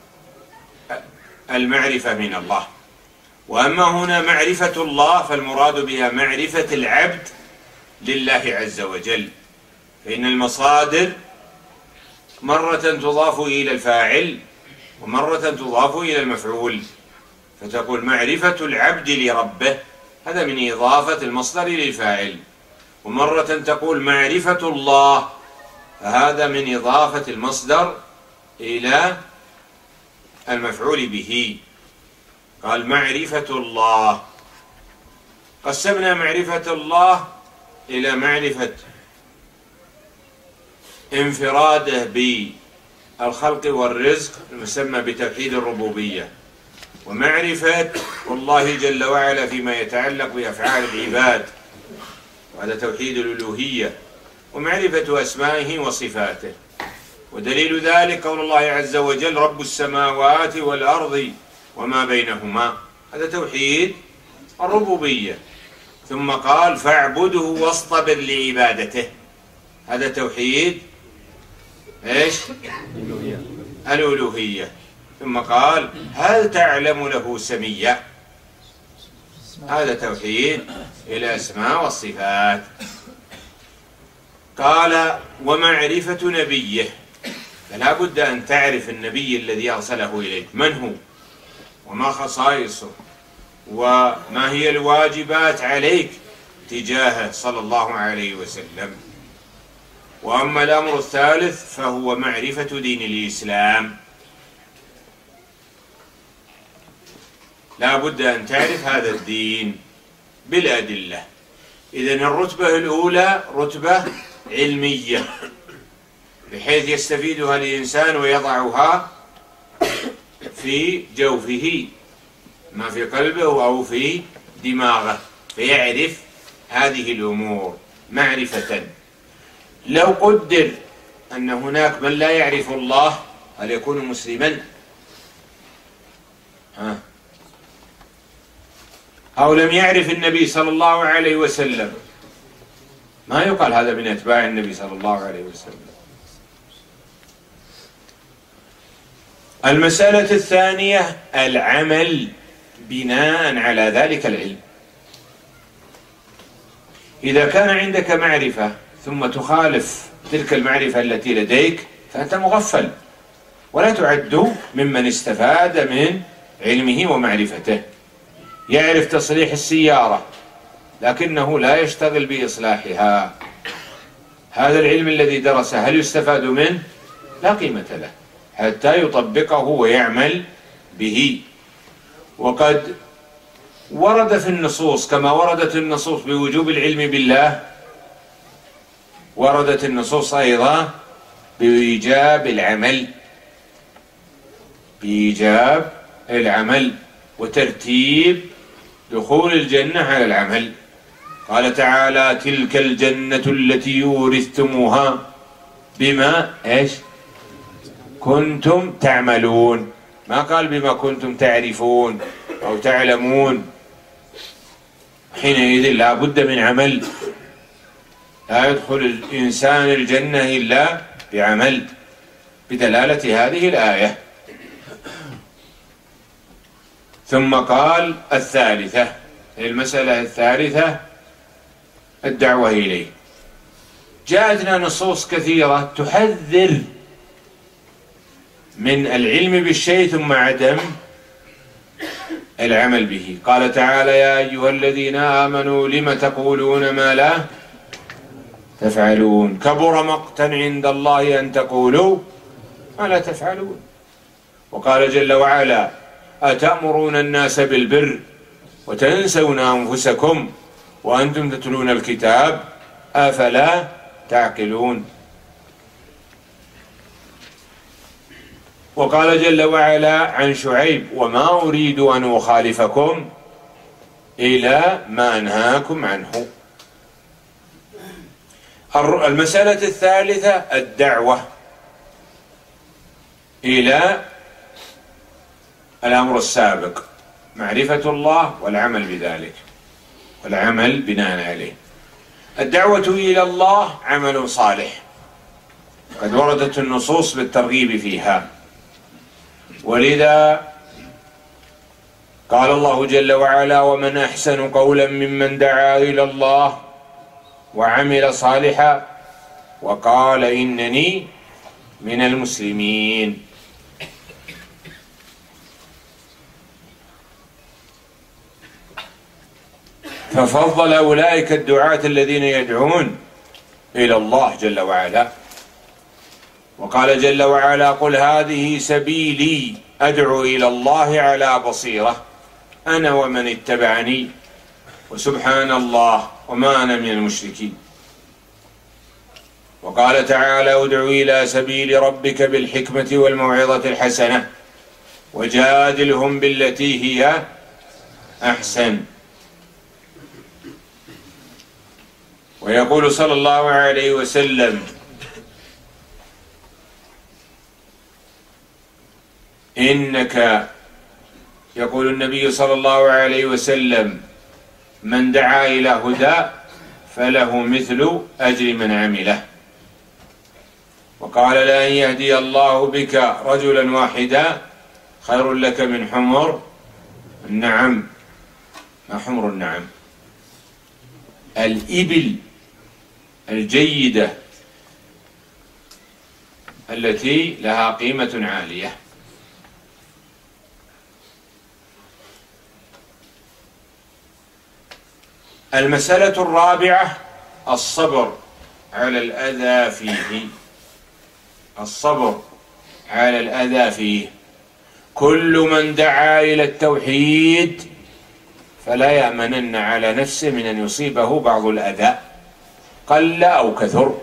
المعرفة من الله. وأما هنا معرفة الله فالمراد بها معرفة العبد لله عز وجل، فإن المصادر مرة تضاف إلى الفاعل ومرة تضاف إلى المفعول، فتقول معرفة العبد لربه، هذا من إضافة المصدر للفاعل، ومرة تقول معرفة الله، فهذا من إضافة المصدر إلى المفعول به. قال معرفة الله. قسمنا معرفة الله إلى معرفة انفراده بالخلق والرزق المسمى بتوحيد الربوبية، ومعرفة الله جل وعلا فيما يتعلق بأفعال العباد، وهذا توحيد الألوهية، ومعرفة أسمائه وصفاته. ودليل ذلك قول الله عز وجل: رب السماوات والأرض وما بينهما، هذا توحيد الربوبية. ثم قال: فاعبده واصطبر لعبادته، هذا توحيد ايش؟ الألوهية. ثم قال: هل تعلم له سميا، هذا توحيد الأسماء والصفات. قال: ومعرفة نبيه، فلا بد أن تعرف النبي الذي أرسله إليك من هو، وما خصائصه، وما هي الواجبات عليك تجاهه صلى الله عليه وسلم. وأما الأمر الثالث فهو معرفة دين الإسلام، لا بد أن تعرف هذا الدين بالأدلة. إذن الرتبة الأولى رتبة علمية بحيث يستفيدها الإنسان ويضعها في جوفه، ما في قلبه أو في دماغه، فيعرف هذه الأمور معرفة. لو قدر أن هناك من لا يعرف الله، هل يكون مسلما؟ ها؟ أو لم يعرف النبي صلى الله عليه وسلم، ما يقال هذا من أتباع النبي صلى الله عليه وسلم. المسألة الثانية العمل بناء على ذلك العلم. إذا كان عندك معرفة ثم تخالف تلك المعرفة التي لديك فأنت مغفل، ولا تعد ممن استفاد من علمه ومعرفته. يعرف تصليح السيارة لكنه لا يشتغل بإصلاحها، هذا العلم الذي درسه هل يستفاد منه؟ لا قيمة له حتى يطبقه ويعمل به. وقد ورد في النصوص كما وردت النصوص بوجوب العلم بالله، وردت النصوص أيضا بإيجاب العمل بإيجاب العمل وترتيب دخول الجنة على العمل. قال تعالى: تلك الجنة التي يورثتموها بما إيش كنتم تعملون، ما قال بما كنتم تعرفون أو تعلمون. حينئذ لا بد من عمل، لا يدخل الإنسان الجنة إلا بعمل، بدلالة هذه الآية. ثم قال الثالثة، المسألة الثالثة الدعوة إليه. جاءتنا نصوص كثيرة تحذر من العلم بالشيء ثم عدم العمل به. قال تعالى: يا أيها الذين آمنوا لم تقولون ما لا تفعلون، كبر مقتا عند الله أن تقولوا ما لا تفعلون. وقال جل وعلا: أتأمرون الناس بالبر وتنسون أنفسكم وأنتم تتلون الكتاب أفلا تعقلون. وقال جل وعلا عن شعيب: وما أريد أن أخالفكم إلى ما أنهاكم عنه. المسألة الثالثة الدعوة إلى الأمر السابق، معرفة الله والعمل بذلك والعمل بناء عليه. الدعوة إلى الله عمل صالح، قد وردت النصوص بالترغيب فيها، ولذا قال الله جل وعلا: ومن أحسن قولا ممن دعا إلى الله وعمل صالحا وقال إنني من المسلمين. ففضل أولئك الدعاة الذين يدعون إلى الله جل وعلا. وقال جل وعلا: قل هذه سبيلي أدعو إلى الله على بصيرة أنا ومن اتبعني وسبحان الله وما أنا من المشركين. وقال تعالى: ادع إلى سبيل ربك بالحكمة والموعظة الحسنة وجادلهم بالتي هي أحسن. ويقول صلى الله عليه وسلم: إنك يقول النبي صلى الله عليه وسلم: من دعا إلى هدى فله مثل أجر من عمله. وقال: لأن يهدي الله بك رجلا واحدا خير لك من حمر النعم. ما حمر النعم؟ الإبل الجيدة التي لها قيمة عالية. المسألة الرابعة الصبر على الأذى فيه. الصبر على الأذى فيه. كل من دعا إلى التوحيد فلا يأمنن على نفسه من أن يصيبه بعض الأذى قل أو كثر،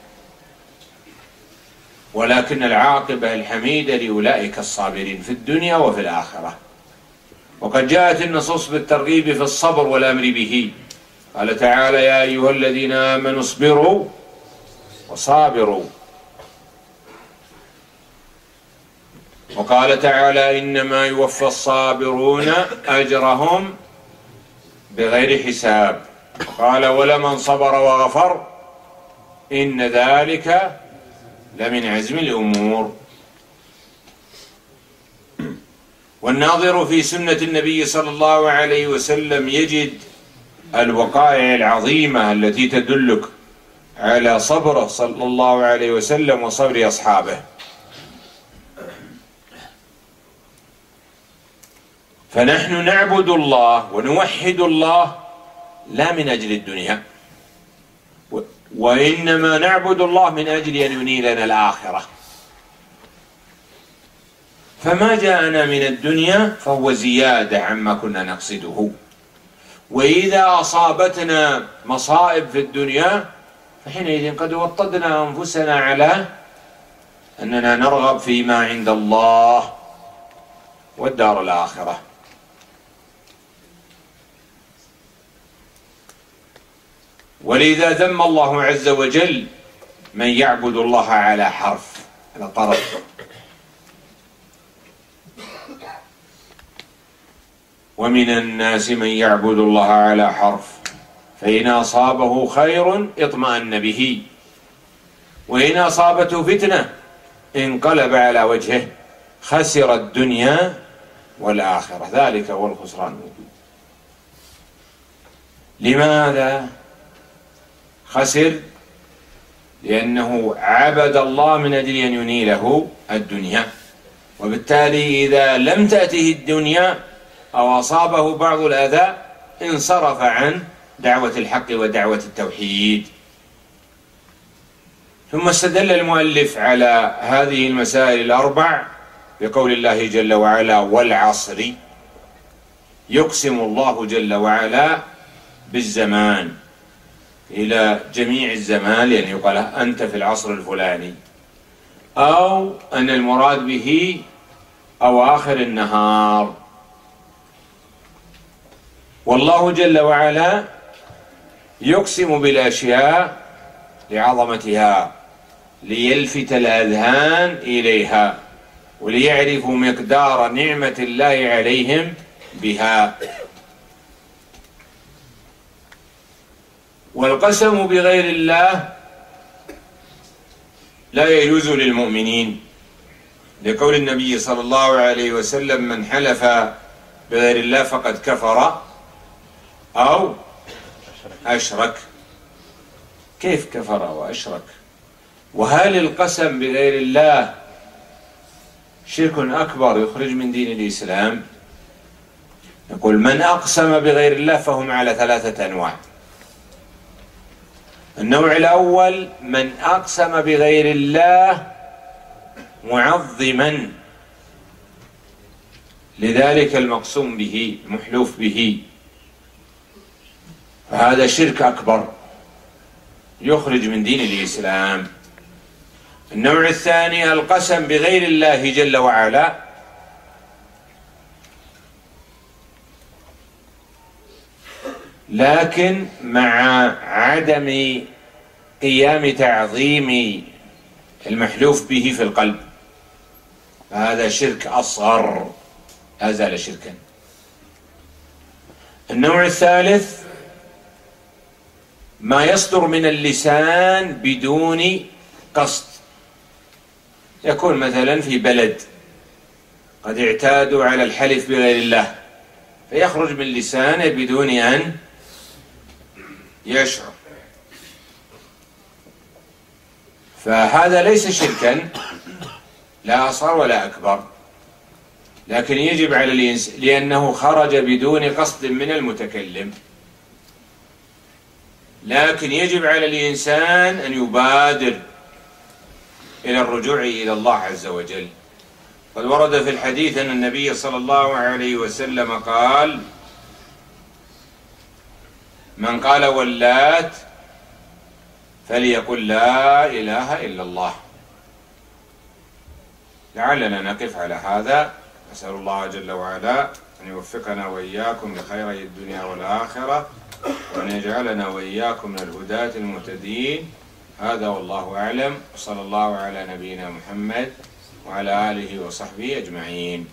ولكن العاقبة الحميدة لأولئك الصابرين في الدنيا وفي الآخرة. وقد جاءت النصوص بالترغيب في الصبر والأمر به، قال تعالى: يا أيها الذين آمنوا اصبروا وصابروا. وقال تعالى: إنما يوفى الصابرون أجرهم بغير حساب. قال: ولمن صبر وغفر إن ذلك لمن عزم الأمور. والناظر في سنة النبي صلى الله عليه وسلم يجد الوقائع العظيمة التي تدلك على صبره صلى الله عليه وسلم وصبر أصحابه. فنحن نعبد الله ونوحد الله لا من أجل الدنيا، وإنما نعبد الله من أجل أن ينيلنا الآخرة. فما جاءنا من الدنيا فهو زيادة عما كنا نقصده. وإذا أصابتنا مصائب في الدنيا فحينئذ قد وطدنا أنفسنا على أننا نرغب فيما عند الله والدار الآخرة. ولذا ذم الله عز وجل من يعبد الله على حرف، على طرف. ومن الناس من يعبد الله على حرف فإن أصابه خير اطمأن به وإن أصابته فتنة انقلب على وجهه خسر الدنيا والآخرة، ذلك هو الخسران المبين. لماذا خسر؟ لأنه عبد الله من أجل أن ينيله الدنيا، وبالتالي إذا لم تأته الدنيا أو أصابه بعض الأذى انصرف عن دعوة الحق ودعوة التوحيد. ثم استدل المؤلف على هذه المسائل الأربع بقول الله جل وعلا: والعصر. يقسم الله جل وعلا بالزمان إلى جميع الزمان، يعني يقال أنت في العصر الفلاني، أو أن المراد به أواخر النهار. والله جل وعلا يقسم بالأشياء لعظمتها ليلفت الأذهان إليها وليعرفوا مقدار نعمة الله عليهم بها. والقسم بغير الله لا يجوز للمؤمنين، لقول النبي صلى الله عليه وسلم: من حلف بغير الله فقد كفر أو أشرك. كيف كفر وأشرك؟ وهل القسم بغير الله شرك أكبر يخرج من دين الإسلام؟ يقول: من أقسم بغير الله فهم على ثلاثة أنواع. النوع الأول من أقسم بغير الله معظما لذلك المقسوم به المحلوف به، فهذا شرك أكبر يخرج من دين الإسلام. النوع الثاني القسم بغير الله جل وعلا لكن مع عدم قيام تعظيم المحلوف به في القلب، فهذا شرك أصغر لا زال شركا. النوع الثالث ما يصدر من اللسان بدون قصد، يكون مثلا في بلد قد اعتادوا على الحلف بغير الله فيخرج من لسانه بدون أن يشعر، فهذا ليس شركا لا أصغر ولا أكبر، لكن يجب على الإنسان لأنه خرج بدون قصد من المتكلم، لكن يجب على الإنسان أن يبادر إلى الرجوع إلى الله عز وجل. قد ورد في الحديث أن النبي صلى الله عليه وسلم قال: من قال واللات فليقل لا إله إلا الله. لعلنا نقف على هذا. أسأل الله جل وعلا أن يوفقنا وإياكم لخيري الدنيا والآخرة، وأن يجعلنا وإياكم من الهداة المهتدين. هذا والله أعلم، وصلى الله على نبينا محمد وعلى آله وصحبه أجمعين.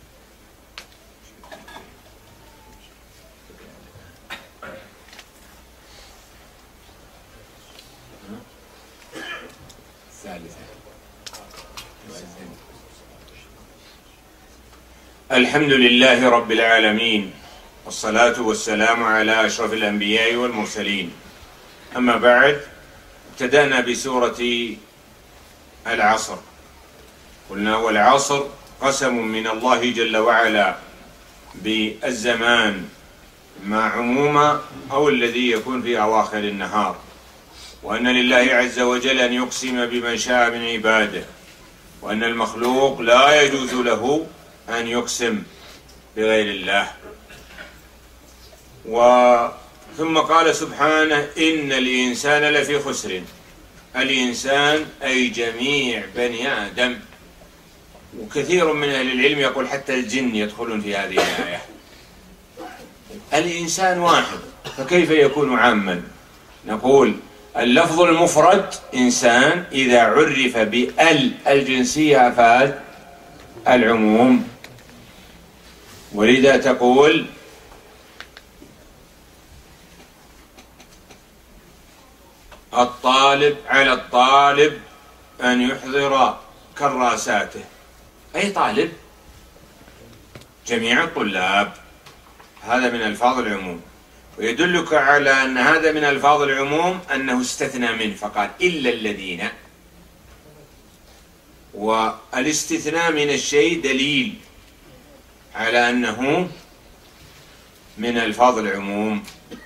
الحمد لله رب العالمين، والصلاة والسلام على أشرف الأنبياء والمرسلين. أما بعد، ابتدأنا بسورة العصر. قلنا والعصر قسم من الله جل وعلا بالزمان مع عموما أو الذي يكون في أواخر النهار، وأن لله عز وجل أن يقسم بمن شاء من عباده، وأن المخلوق لا يجوز له أن يقسم بغير الله. وثم قال سبحانه إن الإنسان لفي خسر. الإنسان أي جميع بني آدم، وكثير من أهل العلم يقول حتى الجن يدخلون في هذه الآية. الإنسان واحد، فكيف يكون عاما؟ نقول اللفظ المفرد إنسان إذا عرف بال الجنسية أفاد العموم، ولذا تقول الطالب على الطالب أن يحضر كراساته، أي طالب، جميع الطلاب. هذا من ألفاظ العموم، ويدلك على أن هذا من ألفاظ العموم أنه استثنى منه فقال إلا الذين. والاستثناء من الشيء دليل على أنه من ألفاظ العموم.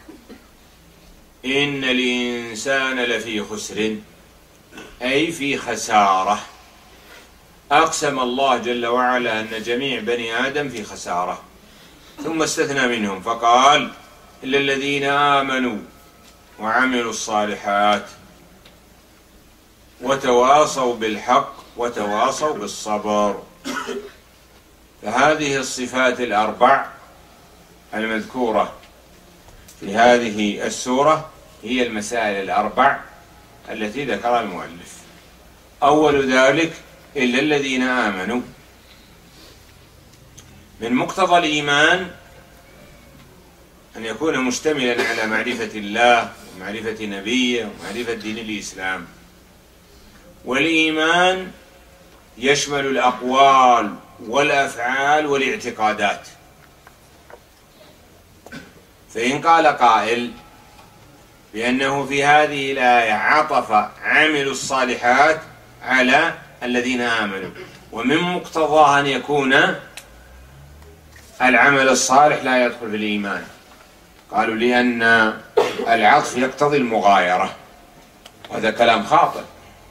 إن الإنسان لفي خسر، أي في خسارة. أقسم الله جل وعلا أن جميع بني آدم في خسارة، ثم استثنى منهم فقال إلا الذين آمنوا وعملوا الصالحات وتواصوا بالحق وتواصوا بالصبر. فهذه الصفات الأربع المذكورة في هذه السورة هي المسائل الأربع التي ذكرها المؤلف. أول ذلك إلا الذين آمنوا. من مقتضى الإيمان أن يكون مشتملا على معرفة الله ومعرفة نبيه ومعرفة دين الإسلام. والإيمان يشمل الأقوال والأفعال والاعتقادات. فإن قال قائل بأنه في هذه الآية عطف عملوا الصالحات على الذين آمنوا، ومن مقتضاه أن يكون العمل الصالح لا يدخل في الإيمان، قالوا لأن العطف يقتضي المغايرة، وهذا كلام خاطئ.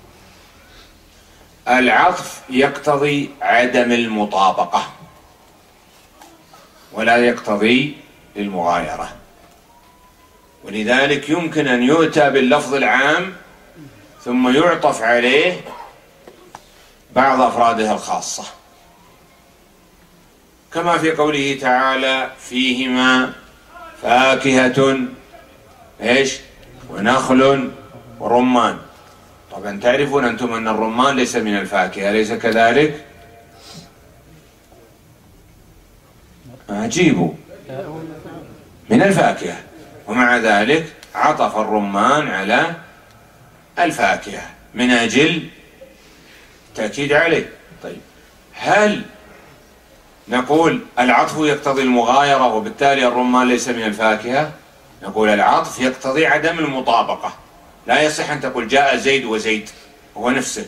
العطف يقتضي عدم المطابقة ولا يقتضي المغايرة، ولذلك يمكن أن يؤتى باللفظ العام ثم يعطف عليه بعض أفراده الخاصة، كما في قوله تعالى فيهما فاكهة إيش ونخل ورمان. طبعا تعرفون أنتم أن الرمان ليس من الفاكهة، أليس كذلك؟ عجيب، من الفاكهة، ومع ذلك عطف الرمان على الفاكهة من أجل تأكيد عليه. طيب، هل نقول العطف يقتضي المغايرة وبالتالي الرمان ليس من الفاكهة؟ نقول العطف يقتضي عدم المطابقة. لا يصح أن تقول جاء زيد وزيد هو نفسه،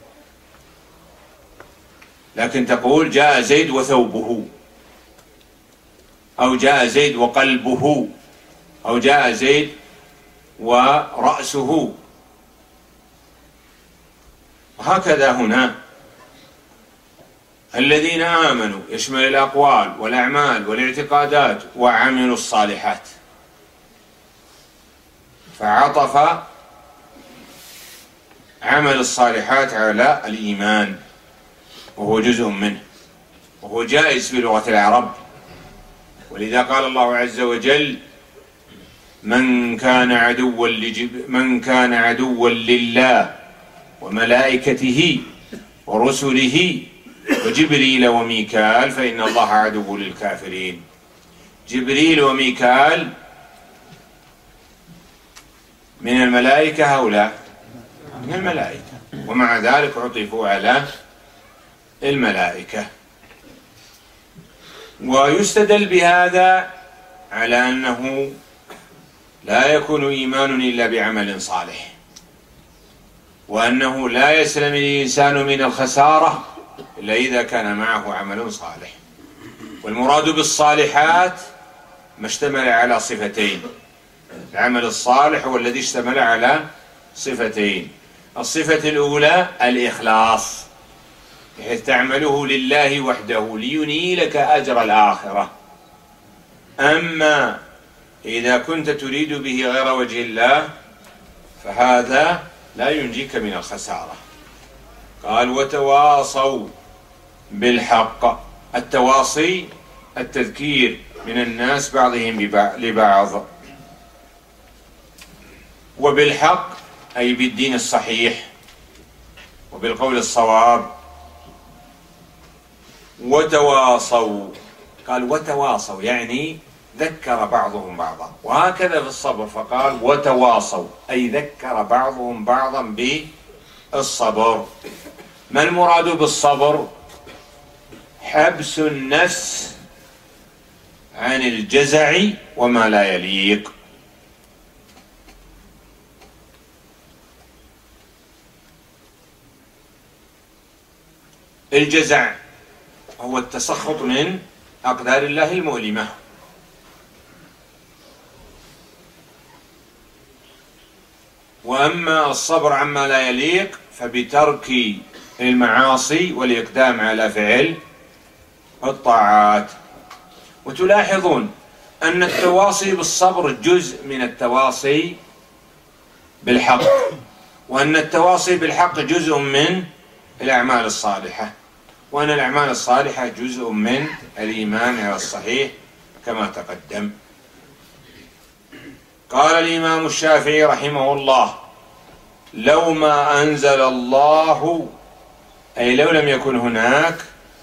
لكن تقول جاء زيد وثوبه، أو جاء زيد وقلبه، أو جاء زيد ورأسه، وهكذا هنا. الذين آمنوا يشمل الأقوال والأعمال والاعتقادات وعملوا الصالحات. فعطف عمل الصالحات على الإيمان، وهو جزء منه، وهو جائز في لغة العرب. ولذا قال الله عز وجل: من كان عدوا لجب من كان عدوا لله وملائكته ورسله وجبريل وميكال فإن الله عدو للكافرين. جبريل وميكال من الملائكة هؤلاء من الملائكة، ومع ذلك عطفوا على الملائكة. ويستدل بهذا على أنه لا يكون إيمان إلا بعمل صالح، وأنه لا يسلم الإنسان من الخسارة إلا إذا كان معه عمل صالح. والمراد بالصالحات ما اشتمل على صفتين. العمل الصالح هو الذي اشتمل على صفتين: الصفة الأولى الإخلاص، بحيث تعمله لله وحده لينيلك أجر الآخرة. أما إذا كنت تريد به غير وجه الله فهذا لا ينجيك من الخسارة. قال: وتواصوا بالحق. التواصي التذكير من الناس بعضهم لبعض، وبالحق أي بالدين الصحيح وبالقول الصواب. وتواصوا، قال وتواصوا يعني ذكر بعضهم بعضا، وهكذا في الصبر فقال وتواصوا أي ذكر بعضهم بعضا بالصبر. ما المراد بالصبر؟ حبس النفس عن الجزع وما لا يليق. الجزع هو التسخط من أقدار الله المؤلمة، وأما الصبر عما لا يليق فبترك المعاصي والإقدام على فعل الطاعات. وتلاحظون أن التواصي بالصبر جزء من التواصي بالحق، وأن التواصي بالحق جزء من الأعمال الصالحة، وأن الأعمال الصالحة جزء من الإيمان على الصحيح كما تقدم. قال الإمام الشافعي رحمه الله: لو ما أنزل الله، أي لو لم يكن هناك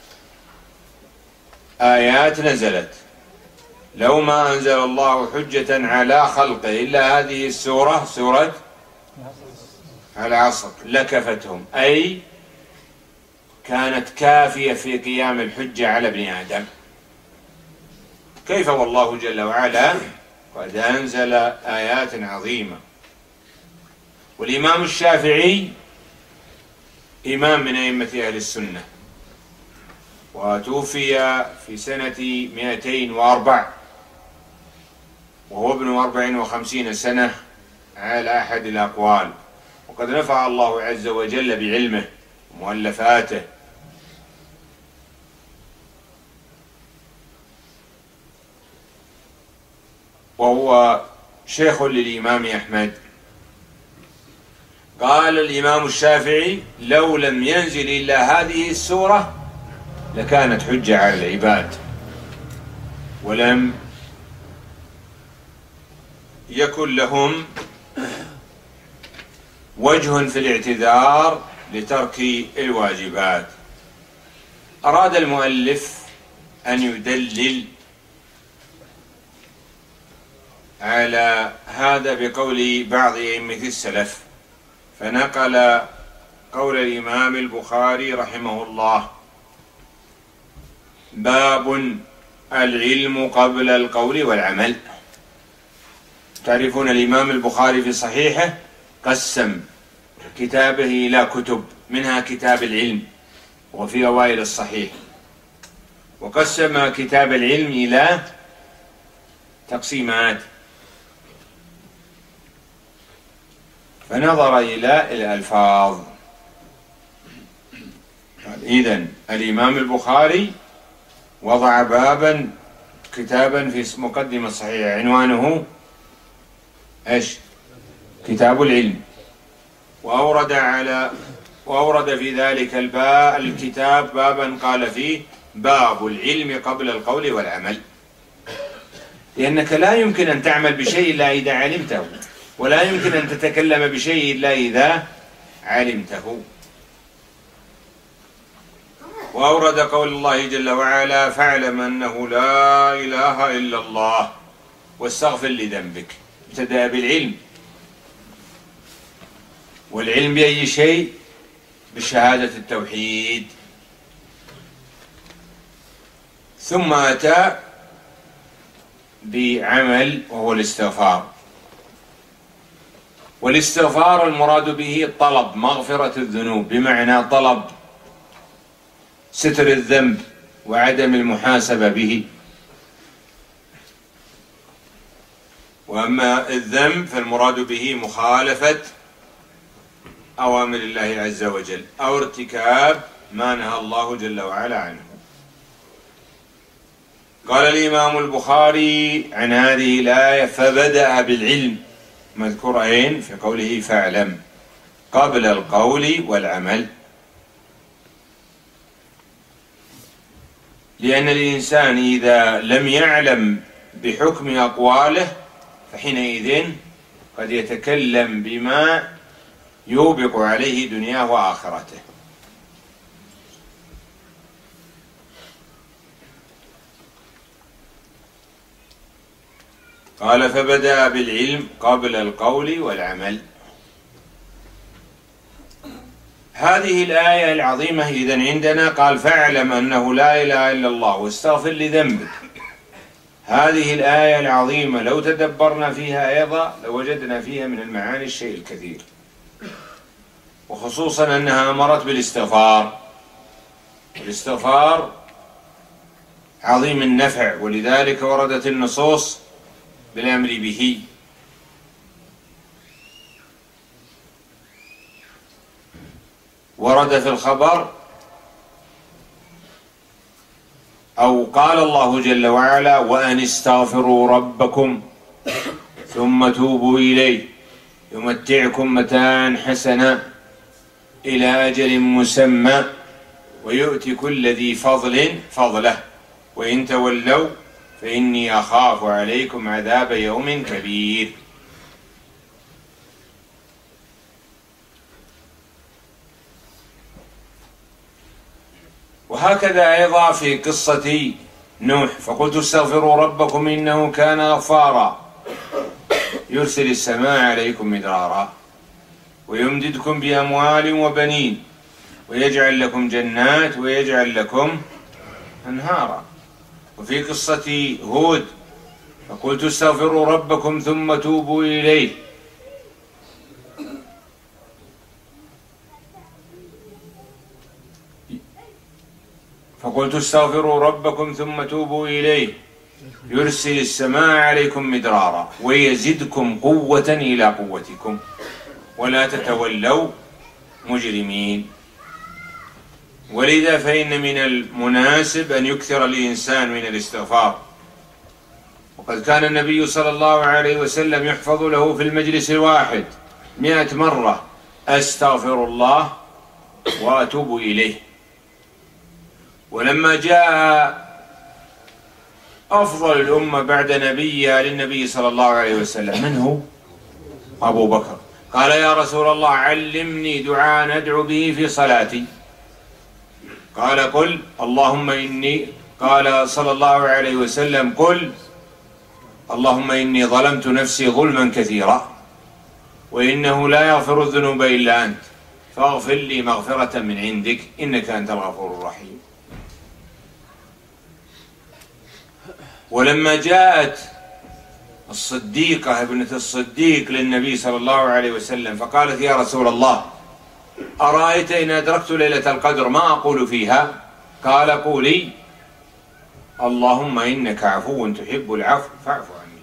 آيات نزلت، لو ما أنزل الله حجة على خلقه إلا هذه السورة، سورة العصر، لكفتهم، أي كانت كافية في قيام الحجة على ابن آدم. كيف والله جل وعلا قد أنزل آيات عظيمة. والإمام الشافعي إمام من أئمة أهل السنة، وتوفي في سنة مئتين وأربع وهو ابن أربع وخمسين سنة على أحد الأقوال، وقد نفع الله عز وجل بعلمه ومؤلفاته. وهو شيخ للإمام أحمد. قال الإمام الشافعي: لو لم ينزل إلا هذه السورة لكانت حجة على العباد، ولم يكن لهم وجه في الاعتذار لترك الواجبات. أراد المؤلف أن يدلل على هذا بقول بعض أئمة السلف، فنقل قول الإمام البخاري رحمه الله: باب العلم قبل القول والعمل. تعرفون الإمام البخاري في صحيحه قسم كتابه إلى كتب، منها كتاب العلم وفي أوائل الصحيح، وقسم كتاب العلم إلى تقسيمات، فنظر إلى الألفاظ. إذن الإمام البخاري وضع بابا كتابا في مقدمة صحيح عنوانه إيش؟ كتاب العلم، وأورد على وأورد في ذلك الباب الكتاب بابا قال فيه باب العلم قبل القول والعمل، لأنك لا يمكن أن تعمل بشيء إلا إذا علمته، ولا يمكن أن تتكلم بشيء إلا إذا علمته. وأورد قول الله جل وعلا فاعلم أنه لا إله إلا الله واستغفر لذنبك. ابتدأ بالعلم، والعلم بأي شيء؟ بشهادة التوحيد. ثم أتى بعمل وهو الاستغفار، والاستغفار المراد به طلب مغفرة الذنوب، بمعنى طلب ستر الذنب وعدم المحاسبة به. وأما الذنب فالمراد به مخالفة أوامر الله عز وجل أو ارتكاب ما نهى الله جل وعلا عنه. قال الإمام البخاري عن هذه الآية فبدأ بالعلم، مذكورين في قوله فاعلم قبل القول والعمل، لأن الإنسان إذا لم يعلم بحكم أقواله فحينئذ قد يتكلم بما يوبق عليه دنياه وآخرته. قال فبدأ بالعلم قبل القول والعمل. هذه الآية العظيمة إذن عندنا قال فاعلم أنه لا إله إلا الله واستغفر لذنبك. هذه الآية العظيمة لو تدبرنا فيها أيضا لوجدنا فيها من المعاني الشيء الكثير، وخصوصا أنها أمرت بالاستغفار. الاستغفار عظيم النفع، ولذلك وردت النصوص بالأمر به. ورد في الخبر أو قال الله جل وعلا وأن استغفروا ربكم ثم توبوا إليه يمتعكم متاعا حسنا إلى أجل مسمى ويؤتي كل ذي فضل فضله وإن تولوا فإني أخاف عليكم عذاب يوم كبير. وهكذا أيضا في قصة نوح فقلت استغفروا ربكم إنه كان غفارا يرسل السماء عليكم مدرارا ويمددكم بأموال وبنين ويجعل لكم جنات ويجعل لكم أنهارا. وفي قصة هود فقلت استغفروا ربكم ثم توبوا إليه فقلت استغفروا ربكم ثم توبوا إليه يرسل السماء عليكم مدرارا ويزدكم قوة إلى قوتكم ولا تتولوا مجرمين. ولذا فإن من المناسب أن يكثر الإنسان من الاستغفار، وقد كان النبي صلى الله عليه وسلم يحفظ له في المجلس الواحد مئة مرة أستغفر الله وأتوب إليه. ولما جاء أفضل الأمة بعد نبيها للنبي صلى الله عليه وسلم من هو؟ أبو بكر. قال يا رسول الله علمني دعاء ندعو به في صلاتي. قال قل اللهم إني قال صلى الله عليه وسلم قل اللهم إني ظلمت نفسي ظلما كثيرا وإنه لا يغفر الذنوب إلا أنت فاغفر لي مغفرة من عندك إنك أنت الغفور الرحيم. ولما جاءت الصديقة ابنة الصديق للنبي صلى الله عليه وسلم فقالت يا رسول الله أرأيت إن أدركت ليلة القدر ما أقول فيها؟ قال قولي اللهم إنك عفو تحب العفو فاعف عني.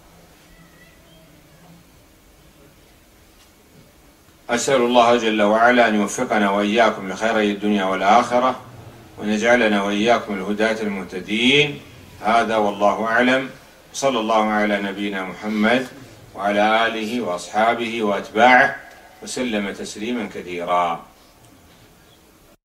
أسأل الله جل وعلا أن يوفقنا وإياكم لخيري الدنيا والآخرة ونجعلنا وإياكم الهداة المهتدين. هذا والله أعلم. صلى الله على نبينا محمد وعلى آله وأصحابه وأتباعه وسلم تسليما كثيرا.